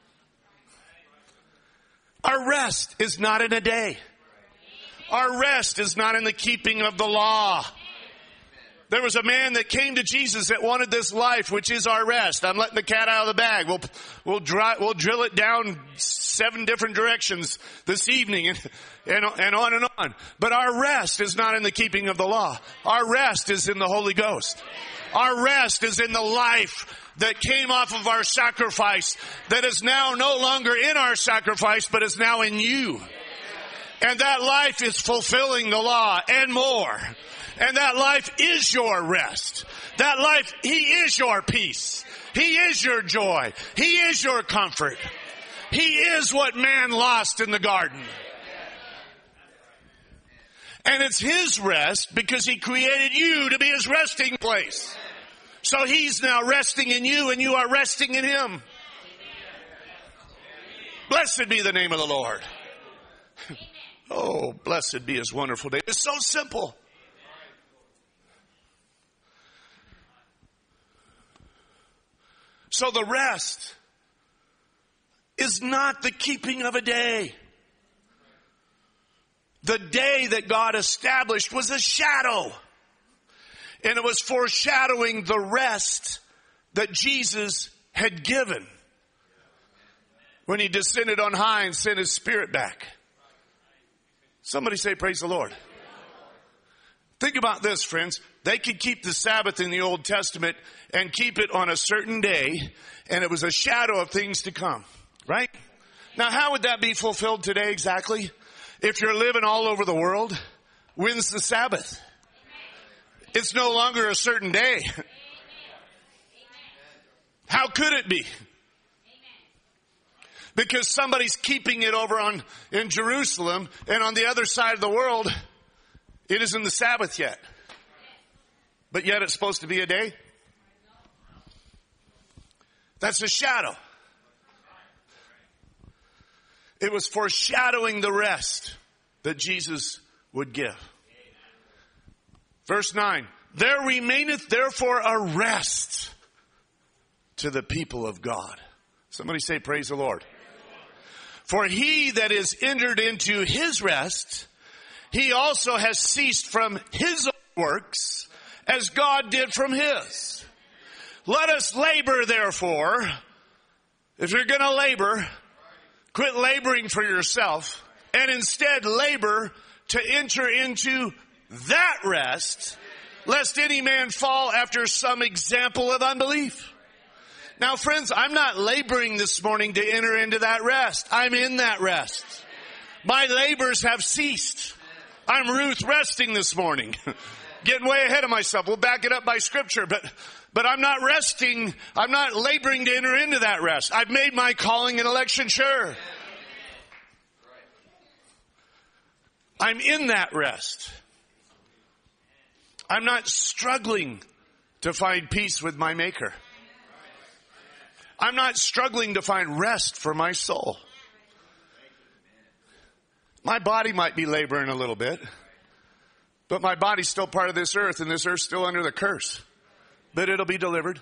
Our rest is not in a day. Our rest is not in the keeping of the law. There was a man that came to Jesus that wanted this life, which is our rest. I'm letting the cat out of the bag. We'll, we'll, dry, we'll drill it down seven different directions this evening and, and, and on and on. But our rest is not in the keeping of the law. Our rest is in the Holy Ghost. Our rest is in the life that came off of our sacrifice, that is now no longer in our sacrifice, but is now in you. And that life is fulfilling the law and more. And that life is your rest. That life, he is your peace. He is your joy. He is your comfort. He is what man lost in the garden. And it's his rest because he created you to be his resting place. So he's now resting in you and you are resting in him. Blessed be the name of the Lord. Oh, blessed be his wonderful name. It's so simple. So the rest is not the keeping of a day. The day that God established was a shadow. And it was foreshadowing the rest that Jesus had given when he descended on high and sent his spirit back. Somebody say, praise the Lord. Think about this, friends. They could keep the Sabbath in the Old Testament and keep it on a certain day, and it was a shadow of things to come, right? Now, how would that be fulfilled today exactly? If you're living all over the world, when's the Sabbath? It's no longer a certain day. How could it be? Because somebody's keeping it over on in Jerusalem, and on the other side of the world, it isn't the Sabbath yet. But yet it's supposed to be a day. That's a shadow. It was foreshadowing the rest that Jesus would give. Verse nine, there remaineth therefore a rest to the people of God. Somebody say, praise the Lord. For he that is entered into his rest, he also has ceased from his own works, as God did from his. Let us labor, therefore. If you're going to labor, quit laboring for yourself, and instead labor to enter into that rest, lest any man fall after some example of unbelief. Now, friends, I'm not laboring this morning to enter into that rest. I'm in that rest. My labors have ceased. I'm Ruth resting this morning. Getting way ahead of myself. We'll back it up by scripture, but but I'm not resting. I'm not laboring to enter into that rest. I've made my calling and election sure. I'm in that rest. I'm not struggling to find peace with my Maker. I'm not struggling to find rest for my soul. My body might be laboring a little bit, but my body's still part of this earth, and this earth's still under the curse. But it'll be delivered.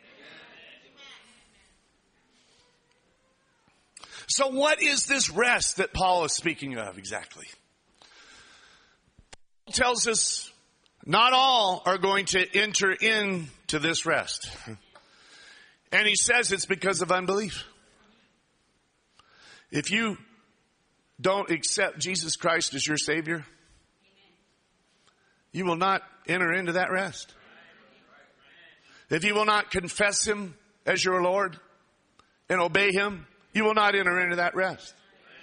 So what is this rest that Paul is speaking of exactly? Paul tells us not all are going to enter into this rest. And he says it's because of unbelief. If you don't accept Jesus Christ as your Savior, you will not enter into that rest. If you will not confess Him as your Lord and obey Him, you will not enter into that rest.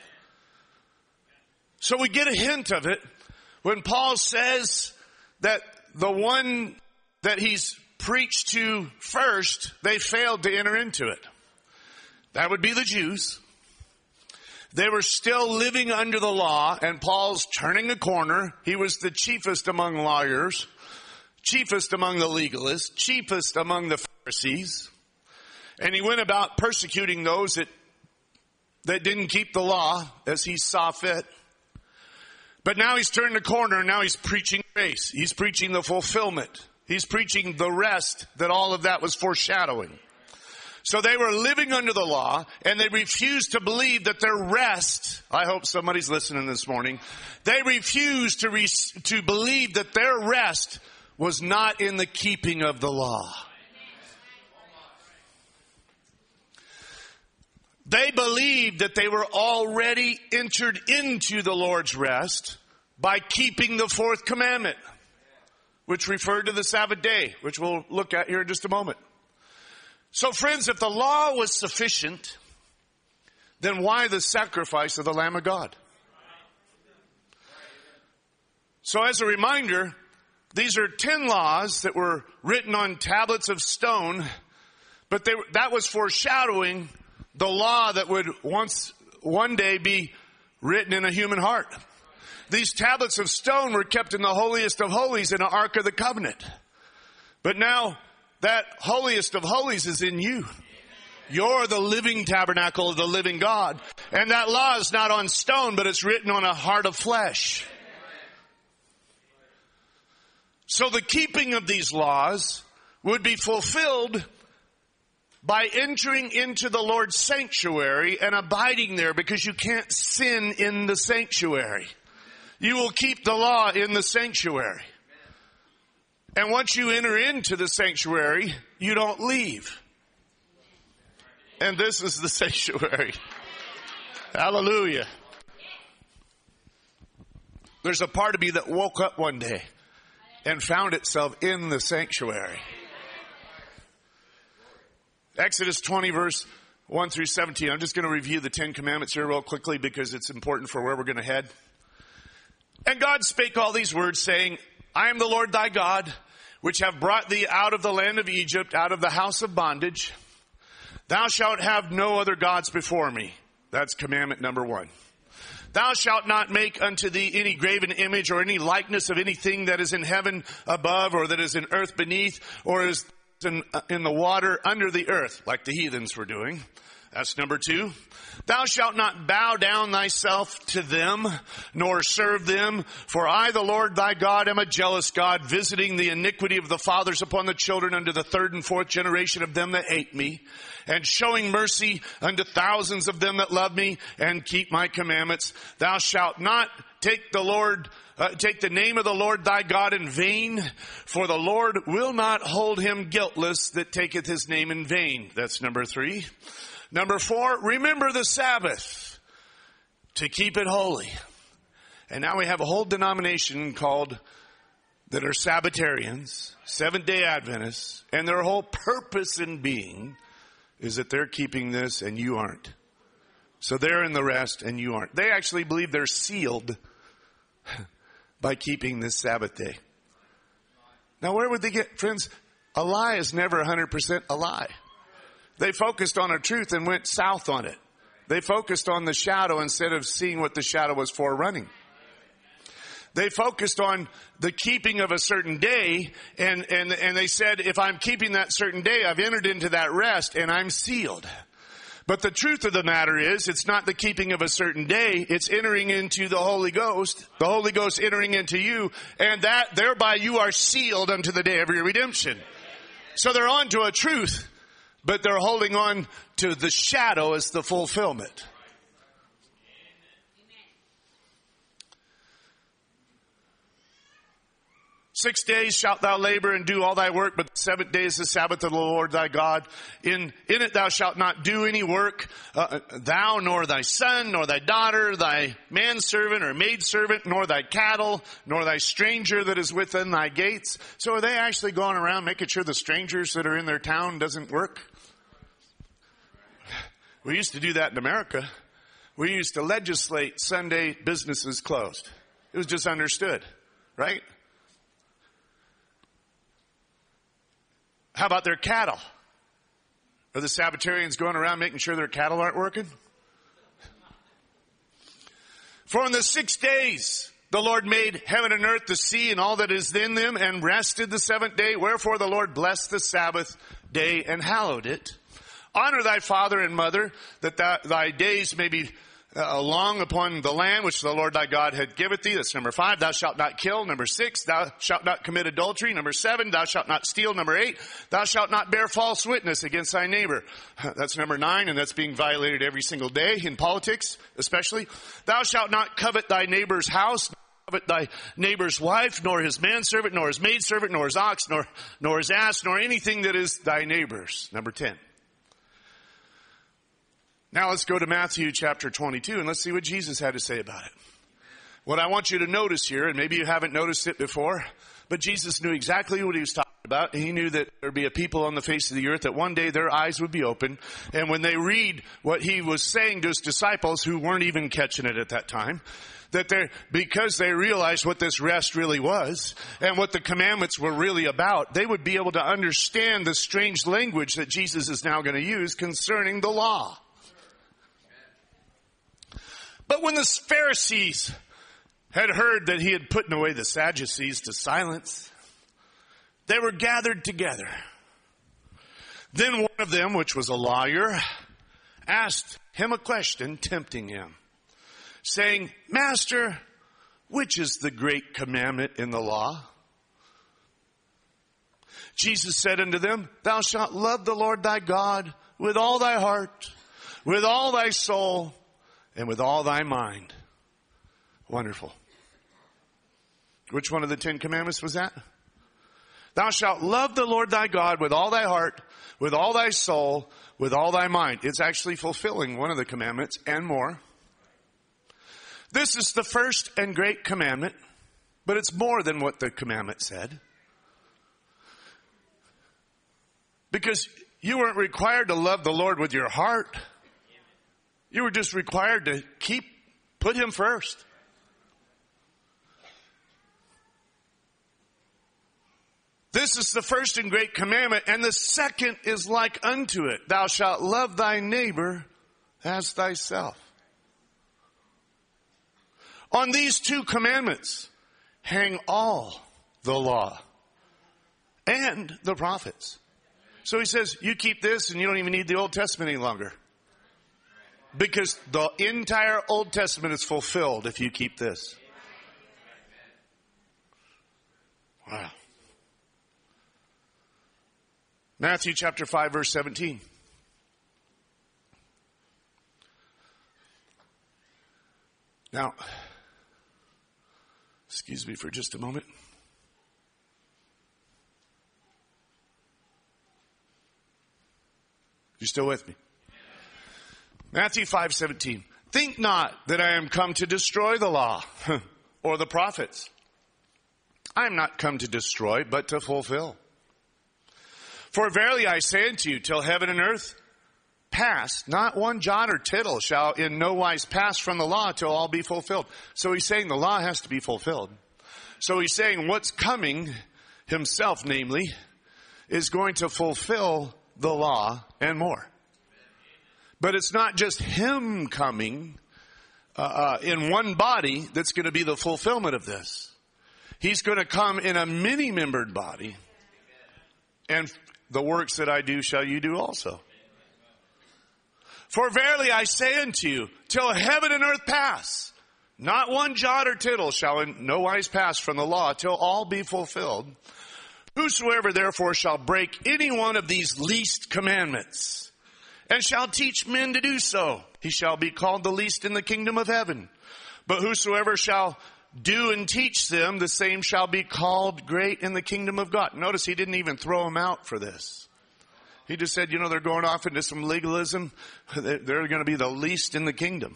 So we get a hint of it when Paul says that the one that he's preached to first, they failed to enter into it. That would be the Jews. They were still living under the law, and Paul's turning a corner. He was the chiefest among lawyers, chiefest among the legalists, chiefest among the Pharisees. And he went about persecuting those that, that didn't keep the law as he saw fit. But now he's turned the corner, and now he's preaching grace. He's preaching the fulfillment. He's preaching the rest that all of that was foreshadowing. So they were living under the law, and they refused to believe that their rest, I hope somebody's listening this morning, they refused to, re- to believe that their rest was not in the keeping of the law. They believed that they were already entered into the Lord's rest by keeping the fourth commandment, which referred to the Sabbath day, which we'll look at here in just a moment. So friends, if the law was sufficient, then why the sacrifice of the Lamb of God? So as a reminder, these are ten laws that were written on tablets of stone, but they, that was foreshadowing the law that would once, one day be written in a human heart. These tablets of stone were kept in the holiest of holies in the Ark of the Covenant. But now that holiest of holies is in you. You're the living tabernacle of the living God. And that law is not on stone, but it's written on a heart of flesh. So the keeping of these laws would be fulfilled by entering into the Lord's sanctuary and abiding there, because you can't sin in the sanctuary. You will keep the law in the sanctuary. And once you enter into the sanctuary, you don't leave. And this is the sanctuary. Hallelujah. There's a part of me that woke up one day and found itself in the sanctuary. Exodus twenty, verse one through seventeen. I'm just going to review the Ten Commandments here real quickly because it's important for where we're going to head. And God spake all these words, saying, I am the Lord thy God, which have brought thee out of the land of Egypt, out of the house of bondage. Thou shalt have no other gods before me. That's commandment number one. Thou shalt not make unto thee any graven image or any likeness of anything that is in heaven above, or that is in earth beneath, or is in, uh, in the water under the earth, like the heathens were doing. That's number two. Thou shalt not bow down thyself to them, nor serve them. For I, the Lord thy God, am a jealous God, visiting the iniquity of the fathers upon the children unto the third and fourth generation of them that hate me, and showing mercy unto thousands of them that love me and keep my commandments. Thou shalt not take the Lord, uh, take the name of the Lord thy God in vain, for the Lord will not hold him guiltless that taketh his name in vain. That's number three. Number four, remember the Sabbath to keep it holy. And now we have a whole denomination called, that are Sabbatarians, Seventh-day Adventists, and their whole purpose in being is that they're keeping this and you aren't. So they're in the rest and you aren't. They actually believe they're sealed by keeping this Sabbath day. Now where would they get, friends? A lie is never one hundred percent a lie. They focused on a truth and went south on it. They focused on the shadow instead of seeing what the shadow was for running. They focused on the keeping of a certain day, and, and, and they said, if I'm keeping that certain day, I've entered into that rest and I'm sealed. But the truth of the matter is, it's not the keeping of a certain day, it's entering into the Holy Ghost, the Holy Ghost entering into you, and that thereby you are sealed unto the day of your redemption. So they're on to a truth, but they're holding on to the shadow as the fulfillment. Six days shalt thou labor and do all thy work, but the seventh day is the Sabbath of the Lord thy God. In, in it thou shalt not do any work, uh, thou nor thy son, nor thy daughter, thy manservant or maidservant, nor thy cattle, nor thy stranger that is within thy gates. So are they actually going around making sure the strangers that are in their town doesn't work? We used to do that in America. We used to legislate Sunday businesses closed. It was just understood, right? How about their cattle? Are the Sabbatarians going around making sure their cattle aren't working? For in the six days the Lord made heaven and earth, the sea, and all that is in them, and rested the seventh day. Wherefore the Lord blessed the Sabbath day and hallowed it. Honor thy father and mother, that thy, thy days may be uh, long upon the land which the Lord thy God had given thee. That's number five. Thou shalt not kill. Number six. Thou shalt not commit adultery. Number seven. Thou shalt not steal. Number eight. Thou shalt not bear false witness against thy neighbor. That's number nine, and that's being violated every single day in politics, especially. Thou shalt not covet thy neighbor's house, covet thy neighbor's wife, nor his manservant, nor his maidservant, nor his ox, nor, nor his ass, nor anything that is thy neighbor's. Number ten. Now let's go to Matthew chapter twenty-two and let's see what Jesus had to say about it. What I want you to notice here, and maybe you haven't noticed it before, but Jesus knew exactly what he was talking about. He knew that there'd be a people on the face of the earth that one day their eyes would be open. And when they read what he was saying to his disciples who weren't even catching it at that time, that they, because they realized what this rest really was and what the commandments were really about, they would be able to understand the strange language that Jesus is now going to use concerning the law. But when the Pharisees had heard that he had put away the Sadducees to silence, they were gathered together. Then one of them, which was a lawyer, asked him a question, tempting him, saying, Master, which is the great commandment in the law? Jesus said unto them, Thou shalt love the Lord thy God with all thy heart, with all thy soul, and with all thy mind. Wonderful. Which one of the Ten Commandments was that? Thou shalt love the Lord thy God with all thy heart, with all thy soul, with all thy mind. It's actually fulfilling one of the commandments and more. This is the first and great commandment, but it's more than what the commandment said. Because you weren't required to love the Lord with your heart. You were just required to keep, put him first. This is the first and great commandment, and the second is like unto it. Thou shalt love thy neighbor as thyself. On these two commandments hang all the law and the prophets. So he says, you keep this and you don't even need the Old Testament any longer. Because the entire Old Testament is fulfilled if you keep this. Wow. Matthew chapter five, verse seventeen. Now, excuse me for just a moment. You still with me? Matthew five seventeen. Think not that I am come to destroy the law or the prophets. I am not come to destroy, but to fulfill. For verily I say unto you, till heaven and earth pass, not one jot or tittle shall in no wise pass from the law till all be fulfilled. So he's saying the law has to be fulfilled. So he's saying what's coming, himself namely, is going to fulfill the law and more. But it's not just him coming uh, uh, in one body that's going to be the fulfillment of this. He's going to come in a many-membered body, and the works that I do shall you do also. For verily I say unto you, till heaven and earth pass, not one jot or tittle shall in no wise pass from the law till all be fulfilled. Whosoever therefore shall break any one of these least commandments, and shall teach men to do so, he shall be called the least in the kingdom of heaven. But whosoever shall do and teach them, the same shall be called great in the kingdom of God. Notice he didn't even throw them out for this. He just said, you know, they're going off into some legalism. They're going to be the least in the kingdom.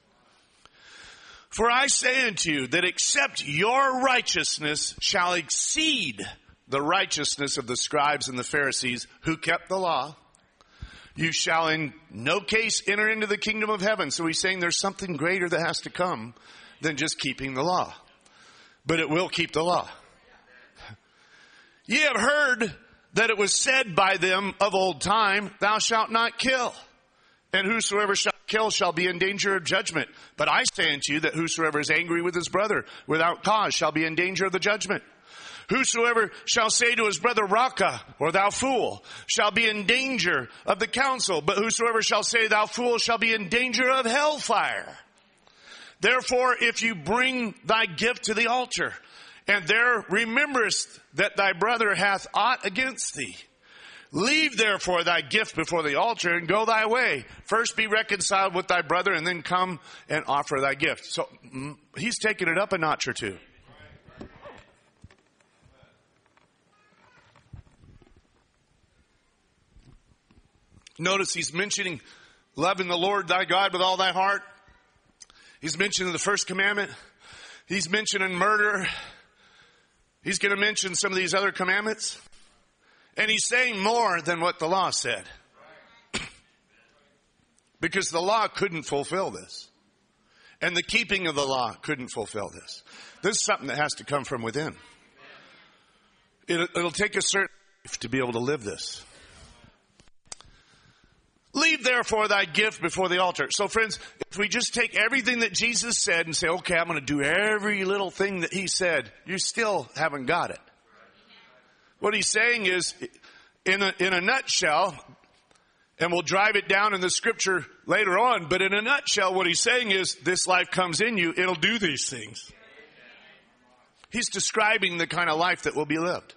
For I say unto you that except your righteousness shall exceed the righteousness of the scribes and the Pharisees who kept the law, you shall in no case enter into the kingdom of heaven. So he's saying there's something greater that has to come than just keeping the law. But it will keep the law. Ye have heard that it was said by them of old time, thou shalt not kill. And whosoever shall kill shall be in danger of judgment. But I say unto you that whosoever is angry with his brother without cause shall be in danger of the judgment. Whosoever shall say to his brother, Raca, or thou fool, shall be in danger of the council. But whosoever shall say, thou fool, shall be in danger of hellfire. Therefore, if you bring thy gift to the altar, and there rememberest that thy brother hath aught against thee, leave therefore thy gift before the altar and go thy way. First be reconciled with thy brother, and then come and offer thy gift. So mm, he's taking it up a notch or two. Notice he's mentioning loving the Lord thy God with all thy heart. He's mentioning the first commandment. He's mentioning murder. He's going to mention some of these other commandments. And he's saying more than what the law said. Because the law couldn't fulfill this. And the keeping of the law couldn't fulfill this. This is something that has to come from within. It, it'll take a certain life to be able to live this. Leave therefore thy gift before the altar. So friends, if we just take everything that Jesus said and say, okay, I'm going to do every little thing that he said, you still haven't got it. What he's saying is, in a, in a nutshell, and we'll drive it down in the scripture later on, but in a nutshell, what he's saying is, this life comes in you, it'll do these things. He's describing the kind of life that will be lived.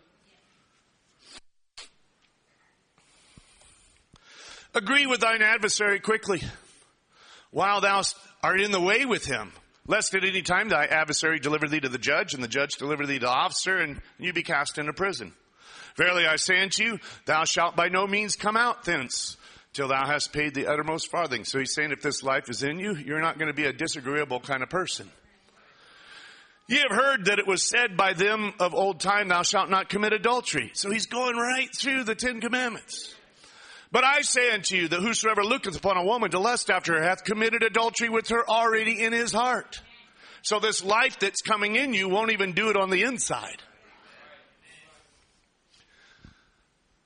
Agree with thine adversary quickly, while thou art in the way with him, lest at any time thy adversary deliver thee to the judge, and the judge deliver thee to the officer, and you be cast into prison. Verily I say unto you, thou shalt by no means come out thence, till thou hast paid the uttermost farthing. So he's saying if this life is in you, you're not going to be a disagreeable kind of person. Ye have heard that it was said by them of old time, thou shalt not commit adultery. So he's going right through the Ten Commandments. But I say unto you that whosoever looketh upon a woman to lust after her hath committed adultery with her already in his heart. So this life that's coming in you won't even do it on the inside.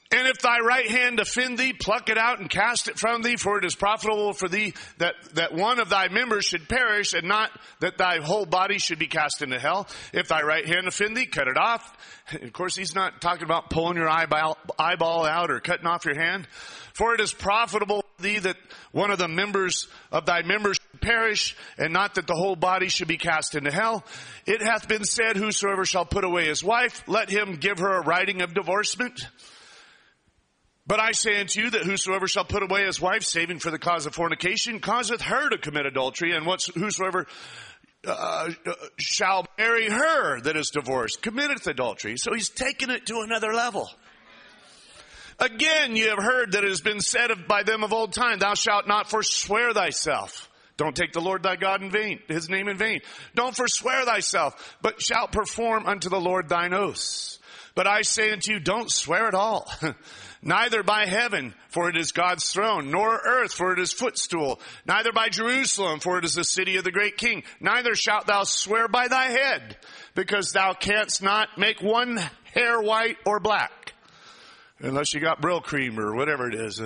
And if thy right hand offend thee, pluck it out and cast it from thee, for it is profitable for thee that, that one of thy members should perish, and not that thy whole body should be cast into hell. If thy right hand offend thee, cut it off. Of course, he's not talking about pulling your eyeball, eyeball out or cutting off your hand. For it is profitable for thee that one of the members of thy members should perish, and not that the whole body should be cast into hell. It hath been said, whosoever shall put away his wife, let him give her a writing of divorcement. But I say unto you that whosoever shall put away his wife, saving for the cause of fornication, causeth her to commit adultery, and what's, whosoever uh, shall marry her that is divorced committeth adultery. So he's taken it to another level. Again, you have heard that it has been said of, by them of old time, thou shalt not forswear thyself. Don't take the Lord thy God in vain, his name in vain. Don't forswear thyself, but shalt perform unto the Lord thine oaths. But I say unto you, don't swear at all. Neither by heaven, for it is God's throne, nor earth, for it is footstool. Neither by Jerusalem, for it is the city of the great king. Neither shalt thou swear by thy head, because thou canst not make one hair white or black. Unless you got Brill cream or whatever it is.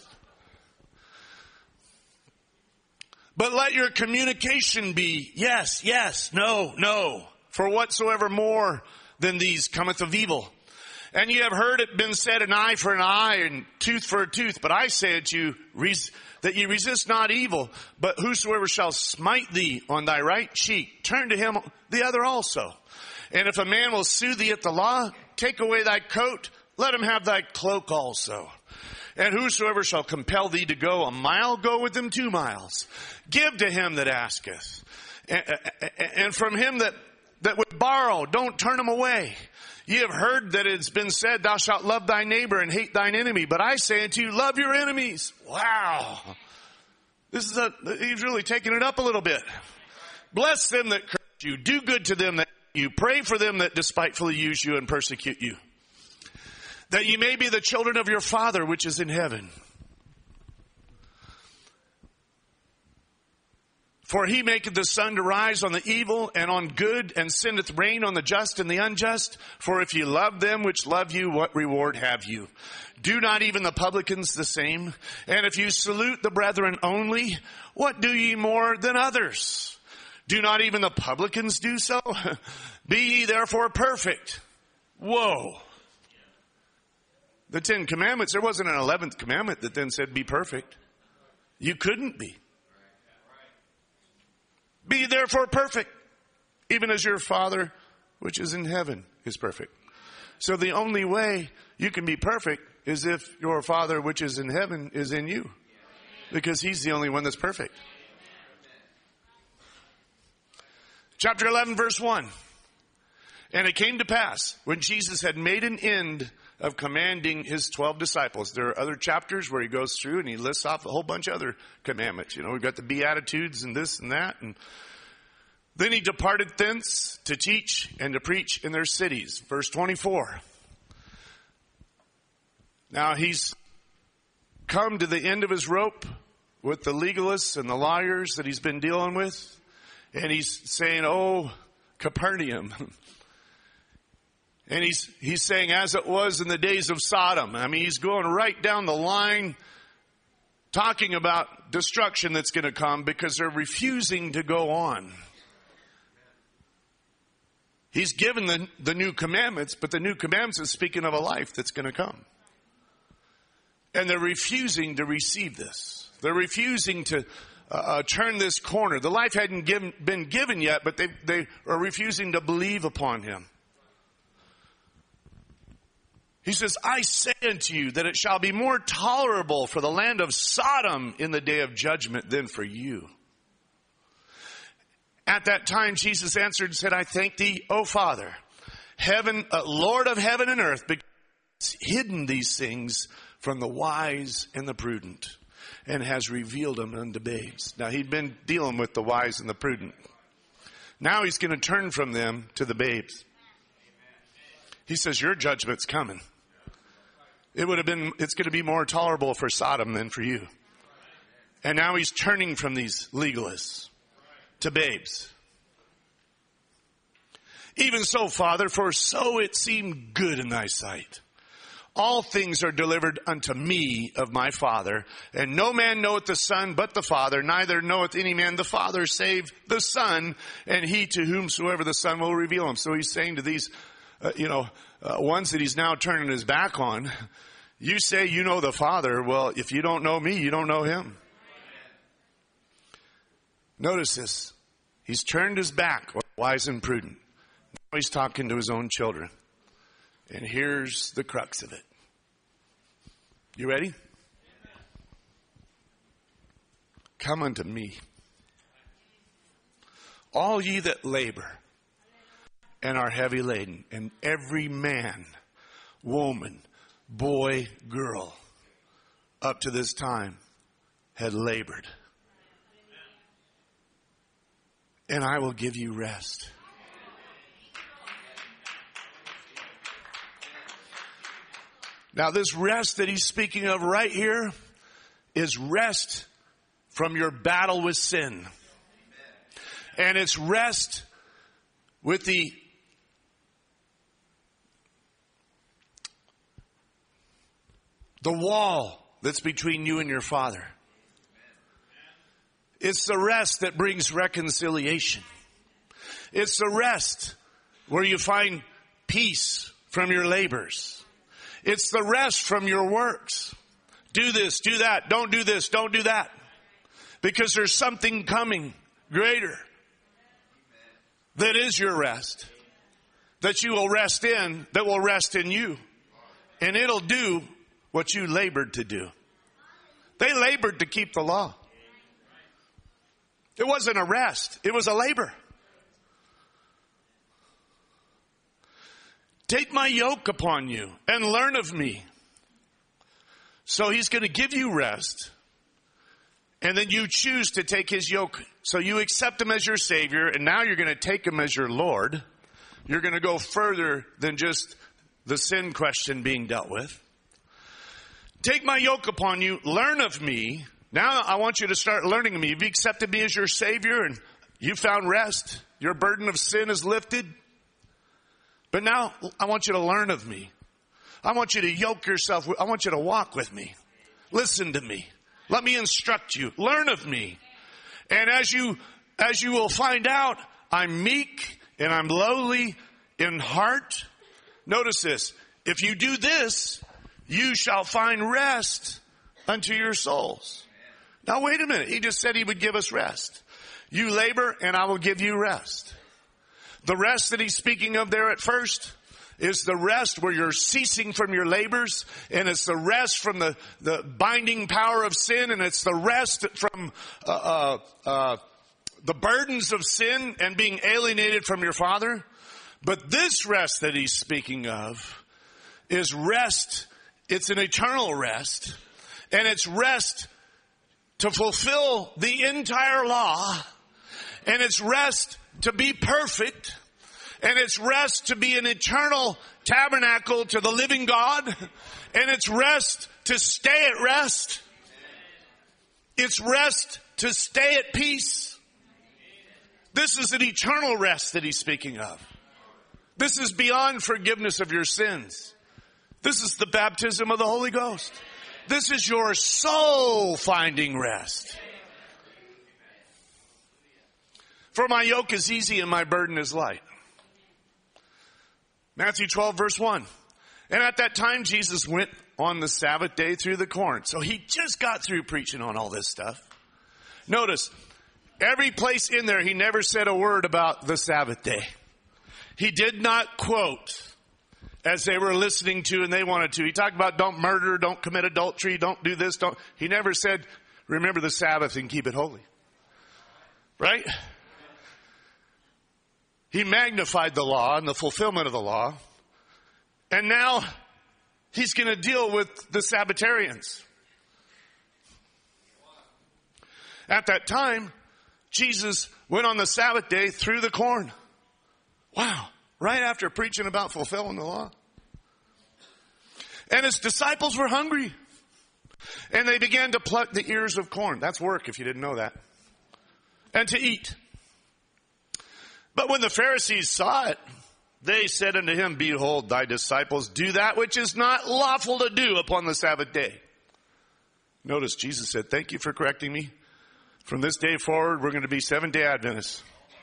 But let your communication be yes, yes, no, no. For whatsoever more than these cometh of evil. And ye have heard it been said, an eye for an eye and tooth for a tooth. But I say unto you, res- that ye resist not evil, but whosoever shall smite thee on thy right cheek, turn to him the other also. And if a man will sue thee at the law, take away thy coat, let him have thy cloak also. And whosoever shall compel thee to go a mile, go with him two miles. Give to him that asketh. And, and from him that, that would borrow, don't turn him away. Ye have heard that it's been said, thou shalt love thy neighbor and hate thine enemy. But I say unto you, love your enemies. Wow. This is a, he's really taking it up a little bit. Bless them that curse you. Do good to them that hate you. Pray for them that despitefully use you and persecute you. That ye may be the children of your Father which is in heaven. For he maketh the sun to rise on the evil and on good, and sendeth rain on the just and the unjust. For if ye love them which love you, what reward have you? Do not even the publicans the same? And if you salute the brethren only, what do ye more than others? Do not even the publicans do so? Be ye therefore perfect. Whoa. The Ten Commandments, there wasn't an eleventh commandment that then said be perfect. You couldn't be. Be therefore perfect, even as your Father which is in heaven is perfect. So the only way you can be perfect is if your Father which is in heaven is in you. Because he's the only one that's perfect. Chapter eleven, verse one. And it came to pass, when Jesus had made an end of commanding his twelve disciples. There are other chapters where he goes through and he lists off a whole bunch of other commandments. You know, we've got the Beatitudes and this and that. And then he departed thence to teach and to preach in their cities. Verse twenty-four. Now he's come to the end of his rope with the legalists and the lawyers that he's been dealing with. And he's saying, oh, Capernaum. And he's, he's saying, as it was in the days of Sodom. I mean, he's going right down the line talking about destruction that's going to come because they're refusing to go on. He's given the, the new commandments, but the new commandments is speaking of a life that's going to come. And they're refusing to receive this. They're refusing to uh, turn this corner. The life hadn't given, been given yet, but they, they are refusing to believe upon him. He says, I say unto you that it shall be more tolerable for the land of Sodom in the day of judgment than for you. At that time, Jesus answered and said, I thank thee, O Father, heaven, uh, Lord of heaven and earth, because hidden these things from the wise and the prudent, and has revealed them unto babes. Now, he'd been dealing with the wise and the prudent. Now he's going to turn from them to the babes. He says, your judgment's coming. It would have been, it's going to be more tolerable for Sodom than for you. And now he's turning from these legalists to babes. Even so, Father, for so it seemed good in thy sight. all things are delivered unto me of my Father. And no man knoweth the Son but the Father, neither knoweth any man the Father save the Son, and he to whomsoever the Son will reveal him. So he's saying to these, uh, you know, uh, ones that he's now turning his back on, you say you know the Father. Well, if you don't know me, you don't know him. Notice this. He's turned his back, wise and prudent. Now he's talking to his own children. And here's the crux of it. You ready? Come unto me, all ye that labor and are heavy laden, and every man, woman, boy, girl, up to this time had labored. And I will give you rest. Now, this rest that he's speaking of right here is rest from your battle with sin. And it's rest with the the wall that's between you and your Father. It's the rest that brings reconciliation. It's the rest where you find peace from your labors. It's the rest from your works. Do this, do that, don't do this, don't do that. Because there's something coming greater that is your rest. That you will rest in, that will rest in you. And it'll do what you labored to do. They labored to keep the law. It wasn't a rest. It was a labor. Take my yoke upon you and learn of me. So he's going to give you rest. And then you choose to take his yoke. So you accept him as your Savior. And now you're going to take him as your Lord. You're going to go further than just the sin question being dealt with. Take my yoke upon you. Learn of me. Now I want you to start learning of me. You've accepted me as your Savior and you found rest. Your burden of sin is lifted. But now I want you to learn of me. I want you to yoke yourself. I want you to walk with me. Listen to me. Let me instruct you. Learn of me. And as you, as you will find out, I'm meek and I'm lowly in heart. Notice this. If you do this, you shall find rest unto your souls. Now wait a minute. He just said he would give us rest. You labor and I will give you rest. The rest that he's speaking of there at first is the rest where you're ceasing from your labors, and it's the rest from the, the binding power of sin, and it's the rest from uh, uh, uh, the burdens of sin and being alienated from your Father. But this rest that he's speaking of is rest. It's an eternal rest, and it's rest to fulfill the entire law, and it's rest to be perfect, and it's rest to be an eternal tabernacle to the living God, and it's rest to stay at rest. It's rest to stay at peace. This is an eternal rest that he's speaking of. This is beyond forgiveness of your sins. This is the baptism of the Holy Ghost. This is your soul finding rest. For my yoke is easy and my burden is light. Matthew twelve verse one. And at that time Jesus went on the Sabbath day through the corn. So he just got through preaching on all this stuff. Notice, every place in there he never said a word about the Sabbath day. He did not quote as they were listening to and they wanted to. He talked about don't murder, don't commit adultery, don't do this, don't. He never said remember the Sabbath and keep it holy. Right? He magnified the law and the fulfillment of the law. And now he's going to deal with the Sabbatarians. At that time, Jesus went on the Sabbath day through the corn. Wow. Right after preaching about fulfilling the law. And his disciples were hungry. And they began to pluck the ears of corn. That's work if you didn't know that. And to eat. But when the Pharisees saw it, They said unto him, behold, thy disciples do that which is not lawful to do upon the Sabbath day. Notice Jesus said, thank you for correcting me. From this day forward, we're going to be Seventh-day Adventists.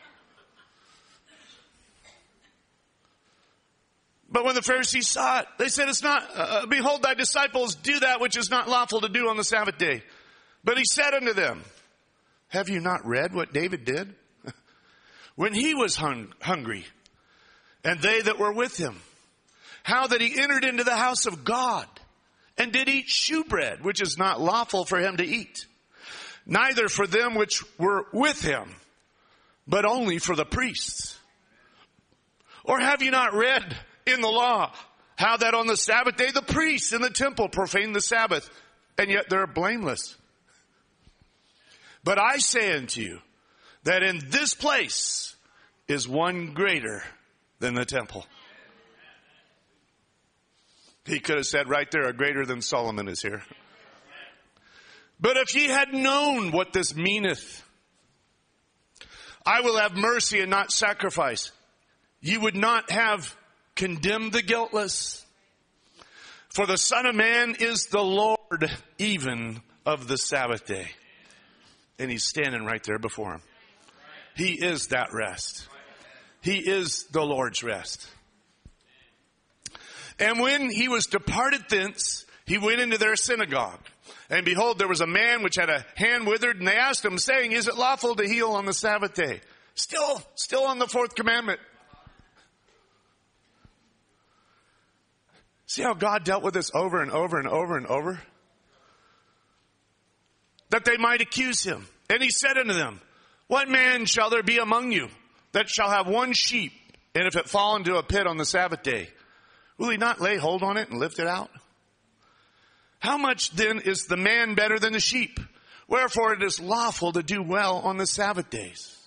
But when the Pharisees saw it, they said, it's not, uh, behold, thy disciples do that which is not lawful to do on the Sabbath day. But he said unto them, have you not read what David did? When he was hung- hungry, and they that were with him, how that he entered into the house of God, and did eat shewbread, which is not lawful for him to eat, neither for them which were with him, but only for the priests. Or have you not read in the law how that on the Sabbath day the priests in the temple profane the Sabbath, and yet they're blameless? But I say unto you that in this place is one greater than the temple. He could have said right there, a greater than Solomon is here. But if ye had known what this meaneth, I will have mercy and not sacrifice, ye would not have condemned the guiltless. For the Son of Man is the Lord even of the Sabbath day. And he's standing right there before him. He is that rest. He is the Lord's rest. And when he was departed thence, he went into their synagogue. And behold, there was a man which had a hand withered, and they asked him, saying, is it lawful to heal on the Sabbath day? Still, still on the fourth commandment. See how God dealt with this over and over and over and over? That they might accuse him. And he said unto them, what man shall there be among you that shall have one sheep, and if it fall into a pit on the Sabbath day, will he not lay hold on it and lift it out? How much then is the man better than the sheep? Wherefore it is lawful to do well on the Sabbath days.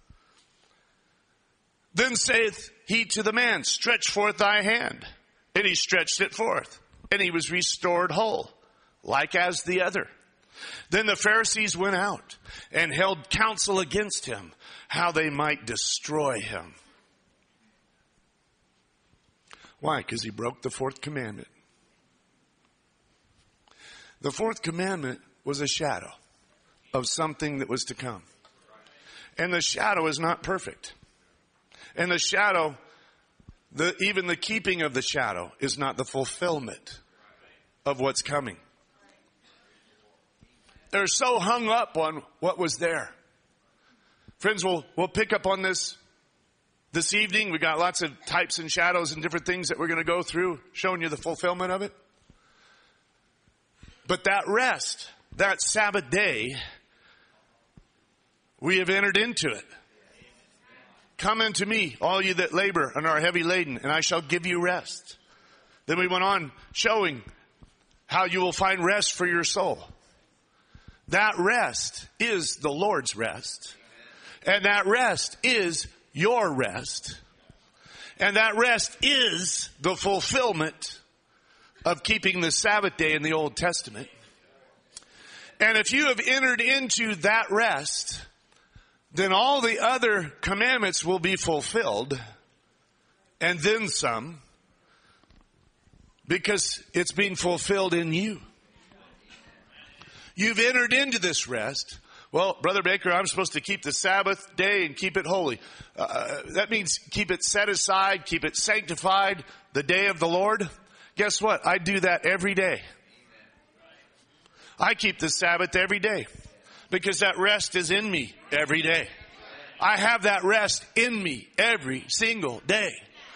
Then saith he to the man, stretch forth thy hand. And he stretched it forth, and he was restored whole, like as the other. Then the Pharisees went out and held counsel against him, how they might destroy him. Why? Because he broke the fourth commandment. The fourth commandment was a shadow of something that was to come. And the shadow is not perfect. And the shadow, the, even the keeping of the shadow is not the fulfillment of what's coming. They're so hung up on what was there. Friends, we'll, we'll pick up on this this evening. We got lots of types and shadows and different things that we're going to go through, showing you the fulfillment of it. But that rest, that Sabbath day, we have entered into it. Come unto me, all you that labor and are heavy laden, and I shall give you rest. Then we went on showing how you will find rest for your soul. That rest is the Lord's rest. And that rest is your rest. And that rest is the fulfillment of keeping the Sabbath day in the Old Testament. And if you have entered into that rest, then all the other commandments will be fulfilled, and then some, because it's being fulfilled in you. You've entered into this rest. Well, Brother Baker, I'm supposed to keep the Sabbath day and keep it holy. Uh, that means keep it set aside, keep it sanctified, the day of the Lord. Guess what? I do that every day. I keep the Sabbath every day because that rest is in me every day. I have that rest in me every single day.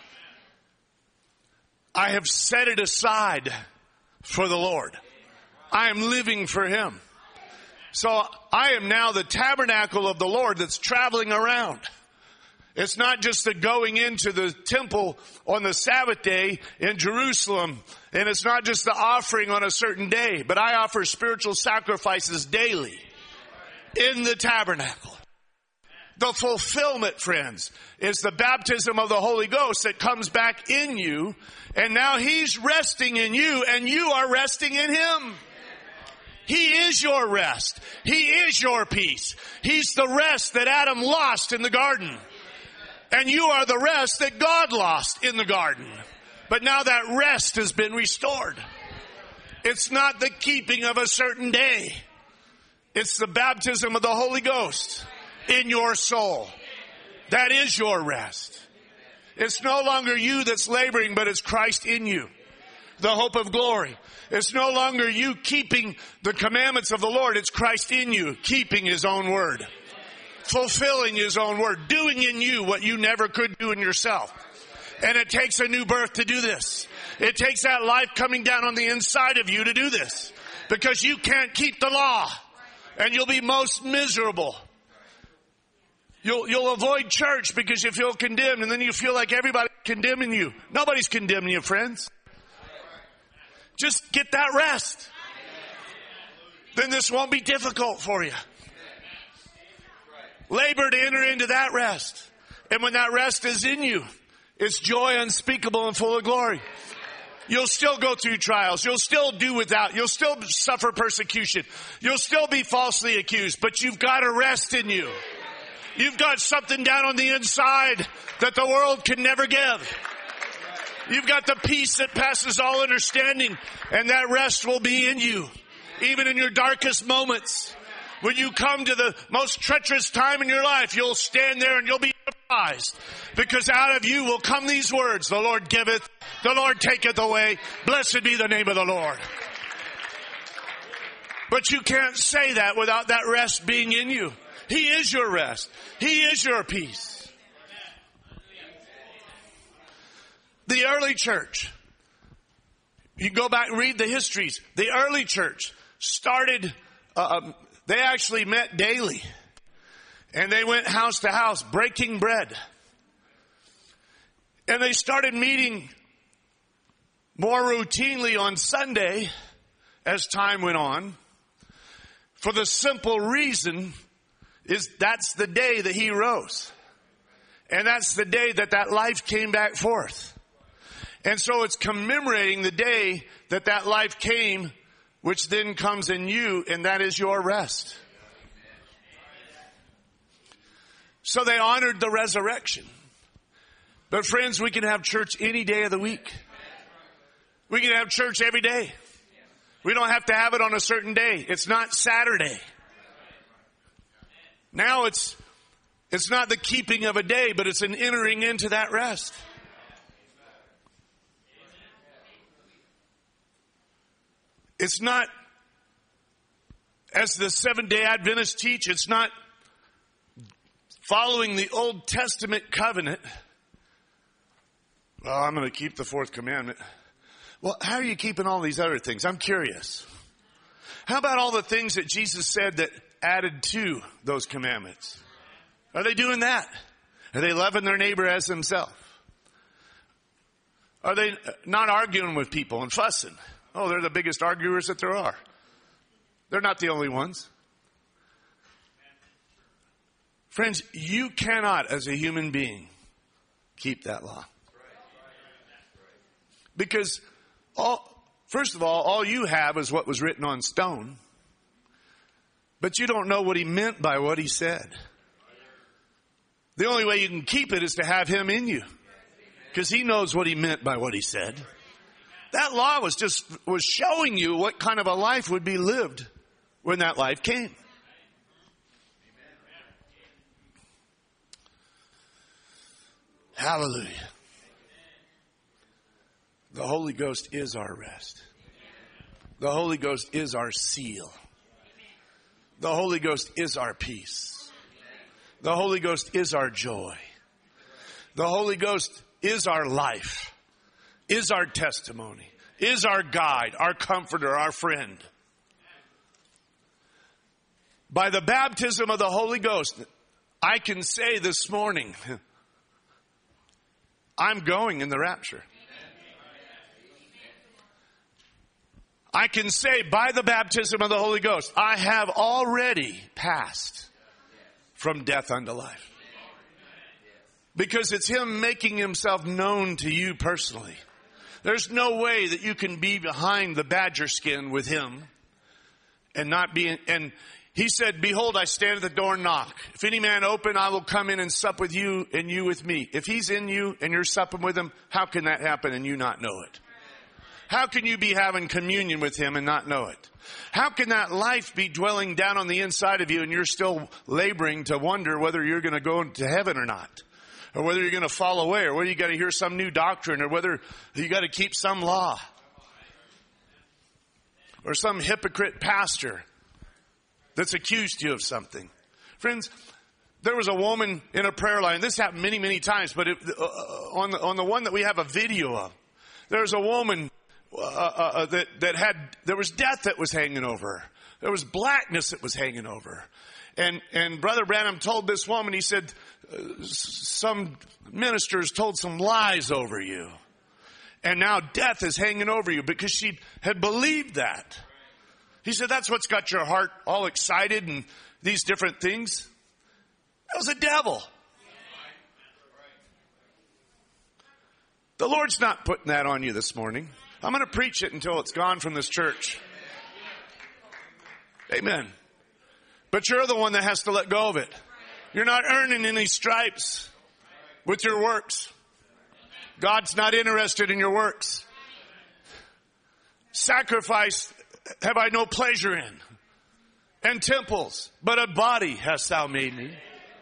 I have set it aside for the Lord. I am living for Him. So I am now the tabernacle of the Lord that's traveling around. It's not just the going into the temple on the Sabbath day in Jerusalem. And it's not just the offering on a certain day. But I offer spiritual sacrifices daily in the tabernacle. The fulfillment, friends, is the baptism of the Holy Ghost that comes back in you. And now He's resting in you and you are resting in Him. He is your rest. He is your peace. He's the rest that Adam lost in the garden. And you are the rest that God lost in the garden. But now that rest has been restored. It's not the keeping of a certain day. It's the baptism of the Holy Ghost in your soul. That is your rest. It's no longer you that's laboring, but it's Christ in you, the hope of glory. It's no longer you keeping the commandments of the Lord. It's Christ in you, keeping His own word, fulfilling His own word, doing in you what you never could do in yourself. And it takes a new birth to do this. It takes that life coming down on the inside of you to do this, because you can't keep the law, and you'll be most miserable. You'll, you'll avoid church because you feel condemned, and then you feel like everybody's condemning you. Nobody's condemning you, friends. Just get that rest. Then this won't be difficult for you. Labor to enter into that rest. And when that rest is in you, it's joy unspeakable and full of glory. You'll still go through trials. You'll still do without. You'll still suffer persecution. You'll still be falsely accused. But you've got a rest in you. You've got something down on the inside that the world can never give. You've got the peace that passes all understanding, and that rest will be in you, even in your darkest moments. When you come to the most treacherous time in your life, you'll stand there and you'll be surprised, because out of you will come these words: the Lord giveth, the Lord taketh away. Blessed be the name of the Lord. But you can't say that without that rest being in you. He is your rest. He is your peace. The early church, you go back and read the histories. The early church started, uh, they actually met daily. And they went house to house breaking bread. And they started meeting more routinely on Sunday as time went on, for the simple reason is that's the day that He rose. And that's the day that that life came back forth. And so it's commemorating the day that that life came, which then comes in you, and that is your rest. So they honored the resurrection. But friends, we can have church any day of the week. We can have church every day. We don't have to have it on a certain day. It's not Saturday. Now it's, it's not the keeping of a day, but it's an entering into that rest. It's not, as the Seventh-day Adventists teach, it's not following the Old Testament covenant. Well, I'm going to keep the fourth commandment. Well, how are you keeping all these other things? I'm curious. How about all the things that Jesus said that added to those commandments? Are they doing that? Are they loving their neighbor as themselves? Are they not arguing with people and fussing? Oh, they're the biggest arguers that there are. They're not the only ones. Friends, you cannot, as a human being, keep that law. Because, all, first of all, all you have is what was written on stone. But you don't know what He meant by what He said. The only way you can keep it is to have Him in you, because He knows what He meant by what He said. That law was just, was showing you what kind of a life would be lived when that life came. Hallelujah. The Holy Ghost is our rest. The Holy Ghost is our seal. The Holy Ghost is our peace. The Holy Ghost is our joy. The Holy Ghost is our life, is our testimony, is our guide, our comforter, our friend. By the baptism of the Holy Ghost, I can say this morning, I'm going in the rapture. I can say by the baptism of the Holy Ghost, I have already passed from death unto life. Because it's Him making Himself known to you personally. There's no way that you can be behind the badger skin with Him and not be, and He said, behold, I stand at the door and knock. If any man open, I will come in and sup with you and you with me. If he's in you and you're supping with him, how can that happen and you not know it? How can you be having communion with him and not know it? How can that life be dwelling down on the inside of you and you're still laboring to wonder whether you're going to go to heaven or not? Or whether you're going to fall away, or whether you got to hear some new doctrine, or whether you got to keep some law. Or some hypocrite pastor that's accused you of something. Friends, there was a woman in a prayer line. This happened many, many times, but it, uh, on the on the one that we have a video of, there was a woman uh, uh, that that had there was death that was hanging over her. There was blackness that was hanging over her. And and Brother Branham told this woman, he said, uh, some ministers told some lies over you, and now death is hanging over you, because she had believed that. He said, that's what's got your heart all excited and these different things. That was a devil. The Lord's not putting that on you this morning. I'm going to preach it until it's gone from this church. Amen. But you're the one that has to let go of it. You're not earning any stripes with your works. God's not interested in your works. Sacrifice have I no pleasure in, and temples, but a body hast thou made me.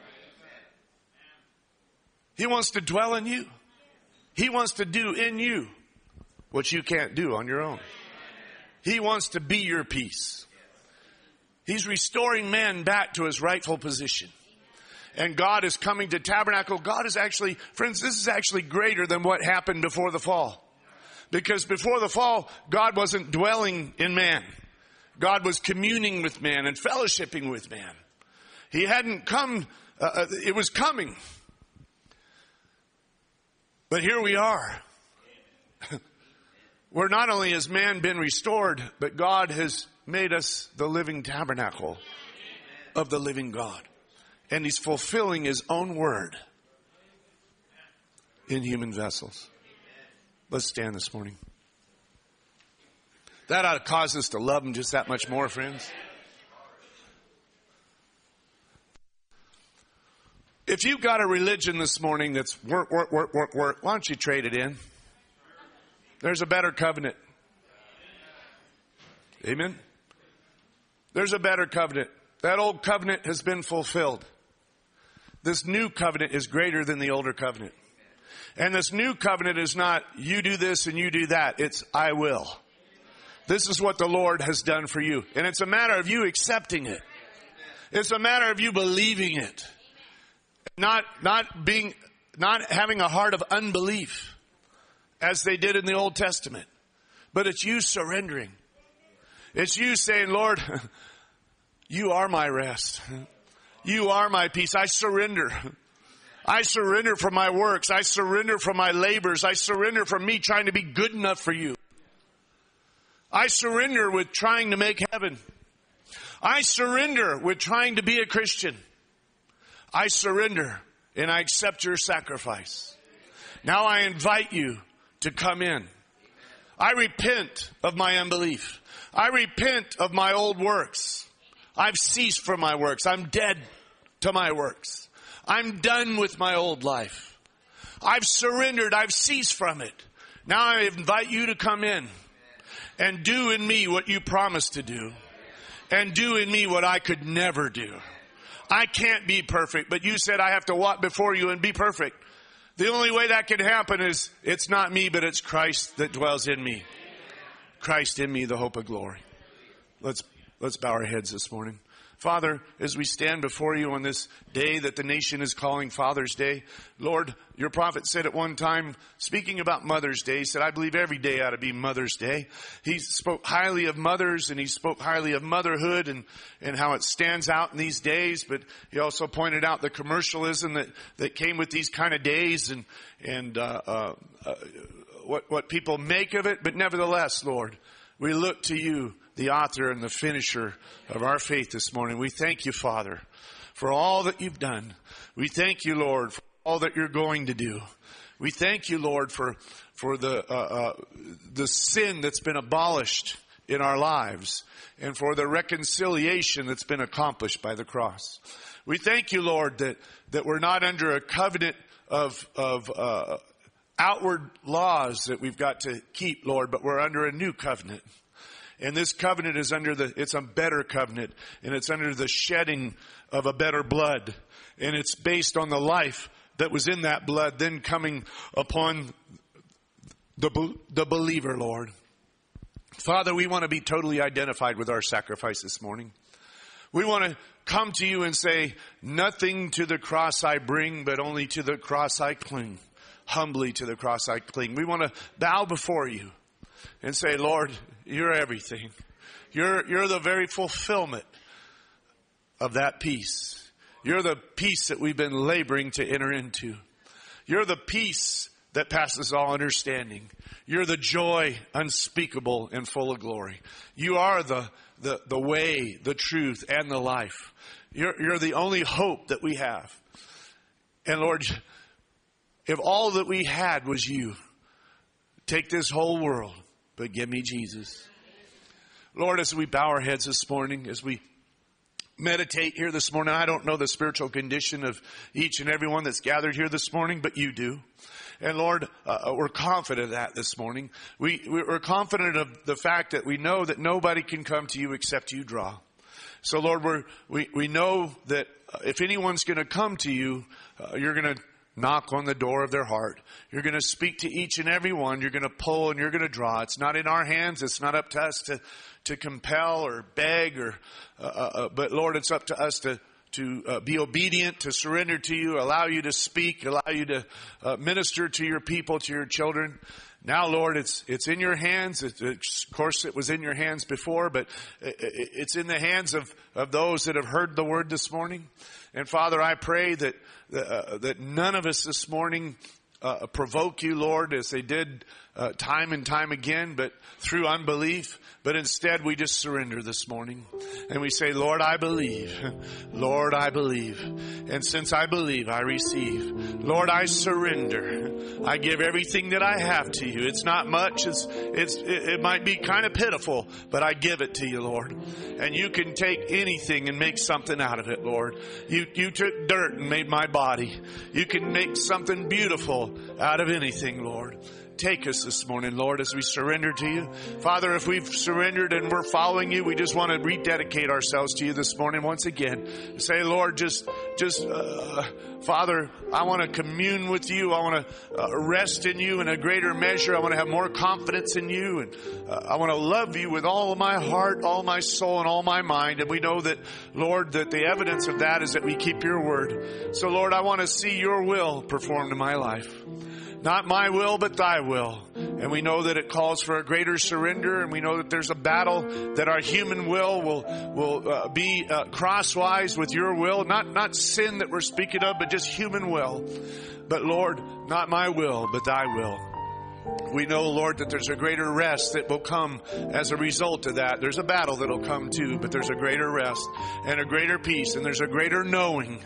He wants to dwell in you. He wants to do in you what you can't do on your own. He wants to be your peace. He's restoring man back to his rightful position. And God is coming to tabernacle. God is actually, friends, this is actually greater than what happened before the fall. Because before the fall, God wasn't dwelling in man. God was communing with man and fellowshipping with man. He hadn't come, uh, it was coming. But here we are. Where not only has man been restored, but God has made us the living tabernacle of the living God. And he's fulfilling his own word in human vessels. Let's stand this morning. That ought to cause us to love him just that much more, friends. If you've got a religion this morning that's work, work, work, work, work, why don't you trade it in? There's a better covenant. Amen? There's a better covenant. That old covenant has been fulfilled. This new covenant is greater than the older covenant. And this new covenant is not you do this and you do that. It's I will. This is what the Lord has done for you. And it's a matter of you accepting it. It's a matter of you believing it. Not, not being, not having a heart of unbelief as they did in the Old Testament. But it's you surrendering. It's you saying, Lord, you are my rest. You are my peace. I surrender. I surrender from my works. I surrender from my labors. I surrender from me trying to be good enough for you. I surrender with trying to make heaven. I surrender with trying to be a Christian. I surrender and I accept your sacrifice. Now I invite you to come in. I repent of my unbelief. I repent of my old works. I've ceased from my works. I'm dead to my works. I'm done with my old life. I've surrendered. I've ceased from it. Now I invite you to come in and do in me what you promised to do, and do in me what I could never do. I can't be perfect, but you said I have to walk before you and be perfect. The only way that can happen is it's not me, but it's Christ that dwells in me. Christ in me, the hope of glory. Let's, let's bow our heads this morning. Father, as we stand before you on this day that the nation is calling Father's Day, Lord, your prophet said at one time, speaking about Mother's Day, he said, I believe every day ought to be Mother's Day. He spoke highly of mothers and he spoke highly of motherhood and, and how it stands out in these days. But he also pointed out the commercialism that, that came with these kind of days and, and, uh, uh, uh what, what people make of it. But nevertheless, Lord, we look to you, the author and the finisher of our faith this morning. We thank you, Father, for all that you've done. We thank you, Lord, for all that you're going to do. We thank you, Lord, for, for the, uh, uh, the sin that's been abolished in our lives and for the reconciliation that's been accomplished by the cross. We thank you, Lord, that, that we're not under a covenant of, of, uh, outward laws that we've got to keep, Lord, but we're under a new covenant. And this covenant is under the, it's a better covenant, and it's under the shedding of a better blood. And it's based on the life that was in that blood then coming upon the, the believer, Lord. Father, we want to be totally identified with our sacrifice this morning. We want to come to you and say, nothing to the cross I bring, but only to the cross I cling. Humbly to the cross I cling. We want to bow before you and say, Lord, you're everything. You're, you're the very fulfillment of that peace. You're the peace that we've been laboring to enter into. You're the peace that passes all understanding. You're the joy unspeakable and full of glory. You are the, the, the way, the truth, and the life. You're, you're the only hope that we have. And Lord, if all that we had was you, take this whole world, but give me Jesus. Lord, as we bow our heads this morning, as we meditate here this morning, I don't know the spiritual condition of each and every one that's gathered here this morning, but you do. And Lord, uh, we're confident of that this morning. We, we're confident of the fact that we know that nobody can come to you except you draw. So Lord, we're, we, we know that if anyone's going to come to you, uh, you're going to knock on the door of their heart. You're going to speak to each and every one. You're going to pull and you're going to draw. It's not in our hands. It's not up to us to, to compel or beg or, uh, uh, but Lord, it's up to us to, to uh, be obedient, to surrender to you, allow you to speak, allow you to uh, minister to your people, to your children. Now, Lord, it's it's in your hands. It, it, of course, it was in your hands before, but it, it, it's in the hands of, of those that have heard the word this morning. And Father, I pray that uh, that none of us this morning uh, provoke you, Lord, as they did uh, time and time again, but through unbelief. But instead, we just surrender this morning. And we say, Lord, I believe. Lord, I believe. And since I believe, I receive. Lord, I surrender. I give everything that I have to you. It's not much. It's, it's, it might be kind of pitiful, but I give it to you, Lord. And you can take anything and make something out of it, Lord. You, you took dirt and made my body. You can make something beautiful out of anything, Lord. Take us this morning, Lord, as we surrender to you. Father, if we've surrendered and we're following you, we just want to rededicate ourselves to you this morning once again. Say, Lord, just, just, uh, Father, I want to commune with you. I want to uh, rest in you in a greater measure. I want to have more confidence in you. And uh, I want to love you with all of my heart, all my soul, and all my mind. And we know that, Lord, that the evidence of that is that we keep your word. So, Lord, I want to see your will performed in my life. Not my will, but thy will. And we know that it calls for a greater surrender. And we know that there's a battle that our human will will, will uh, be uh, crosswise with your will. Not, not sin that we're speaking of, but just human will. But Lord, not my will, but thy will. We know, Lord, that there's a greater rest that will come as a result of that. There's a battle that will come too, but there's a greater rest and a greater peace. And there's a greater knowing.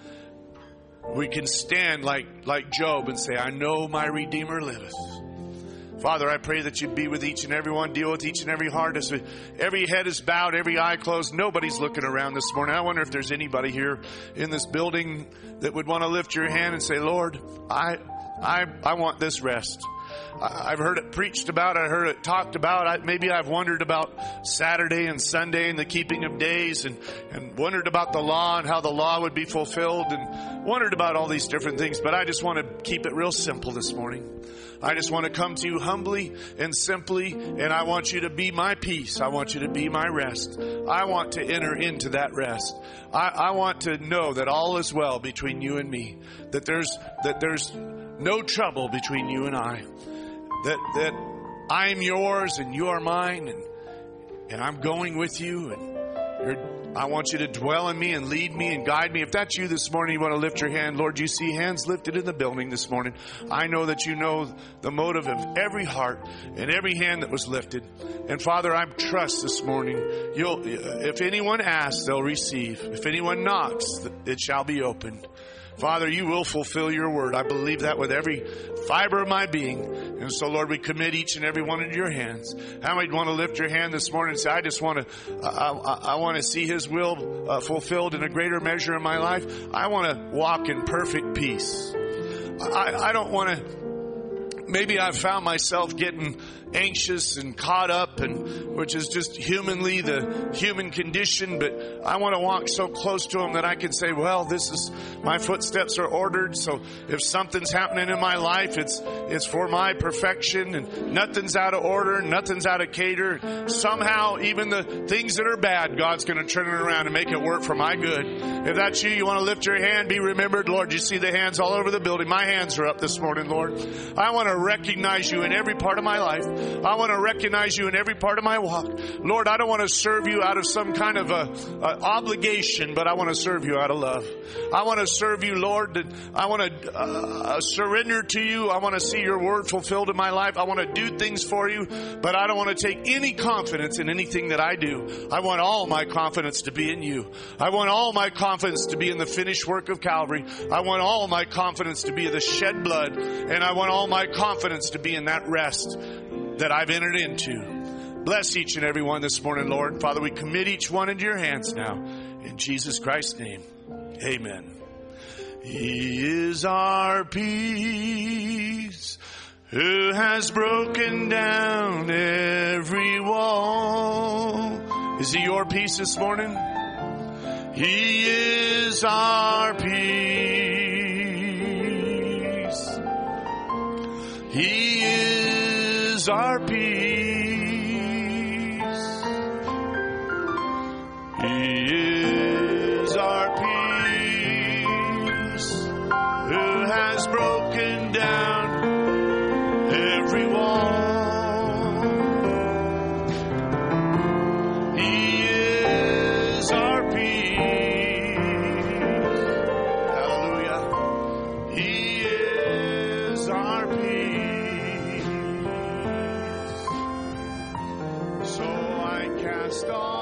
We can stand like, like Job and say, I know my Redeemer liveth. Father, I pray that you'd be with each and every one, deal with each and every heart. As we, every head is bowed, every eye closed. Nobody's looking around this morning. I wonder if there's anybody here in this building that would want to lift your hand and say, Lord, I, I, I want this rest. I've heard it preached about. I heard it talked about. I, maybe I've wondered about Saturday and Sunday and the keeping of days and, and wondered about the law and how the law would be fulfilled and wondered about all these different things. But I just want to keep it real simple this morning. I just want to come to you humbly and simply, and I want you to be my peace. I want you to be my rest. I want to enter into that rest. I, I want to know that all is well between you and me, that there's that there's no trouble between you and I, that that I'm yours and you are mine, and and I'm going with you, and you're, I want you to dwell in me and lead me and guide me. If that's you this morning, you want to lift your hand. Lord, you see hands lifted in the building this morning. I know that you know the motive of every heart and every hand that was lifted. And Father, I trust this morning, you'll, if anyone asks, they'll receive. If anyone knocks, it shall be opened. Father, you will fulfill your word. I believe that with every fiber of my being. And so, Lord, we commit each and every one into your hands. How many want to lift your hand this morning and say, I just want to, I, I, I want to see his will uh, fulfilled in a greater measure in my life. I want to walk in perfect peace. I, I don't want to, maybe I've found myself getting anxious and caught up, and which is just humanly the human condition, but I want to walk so close to him that I can say, well, this is, my footsteps are ordered, so if something's happening in my life, it's it's for my perfection, and nothing's out of order, nothing's out of cater. Somehow, even the things that are bad, God's going to turn it around and make it work for my good. If that's you, you want to lift your hand, be remembered. Lord, you see the hands all over the building. My hands are up this morning, Lord. I want to recognize you in every part of my life. I want to recognize you in every part of my walk. Lord, I don't want to serve you out of some kind of a, a obligation, but I want to serve you out of love. I want to serve you, Lord. And I want to uh, surrender to you. I want to see your word fulfilled in my life. I want to do things for you, but I don't want to take any confidence in anything that I do. I want all my confidence to be in you. I want all my confidence to be in the finished work of Calvary. I want all my confidence to be in the shed blood, and I want all my confidence to be in that rest that I've entered into. Bless each and every one this morning, Lord. Father, we commit each one into your hands now. In Jesus Christ's name, amen. He is our peace, who has broken down every wall. Is he your peace this morning? He is our peace. He is our peace. He is our peace, who has broken down every wall. He is our peace. Hallelujah. He is our peace. So I cast all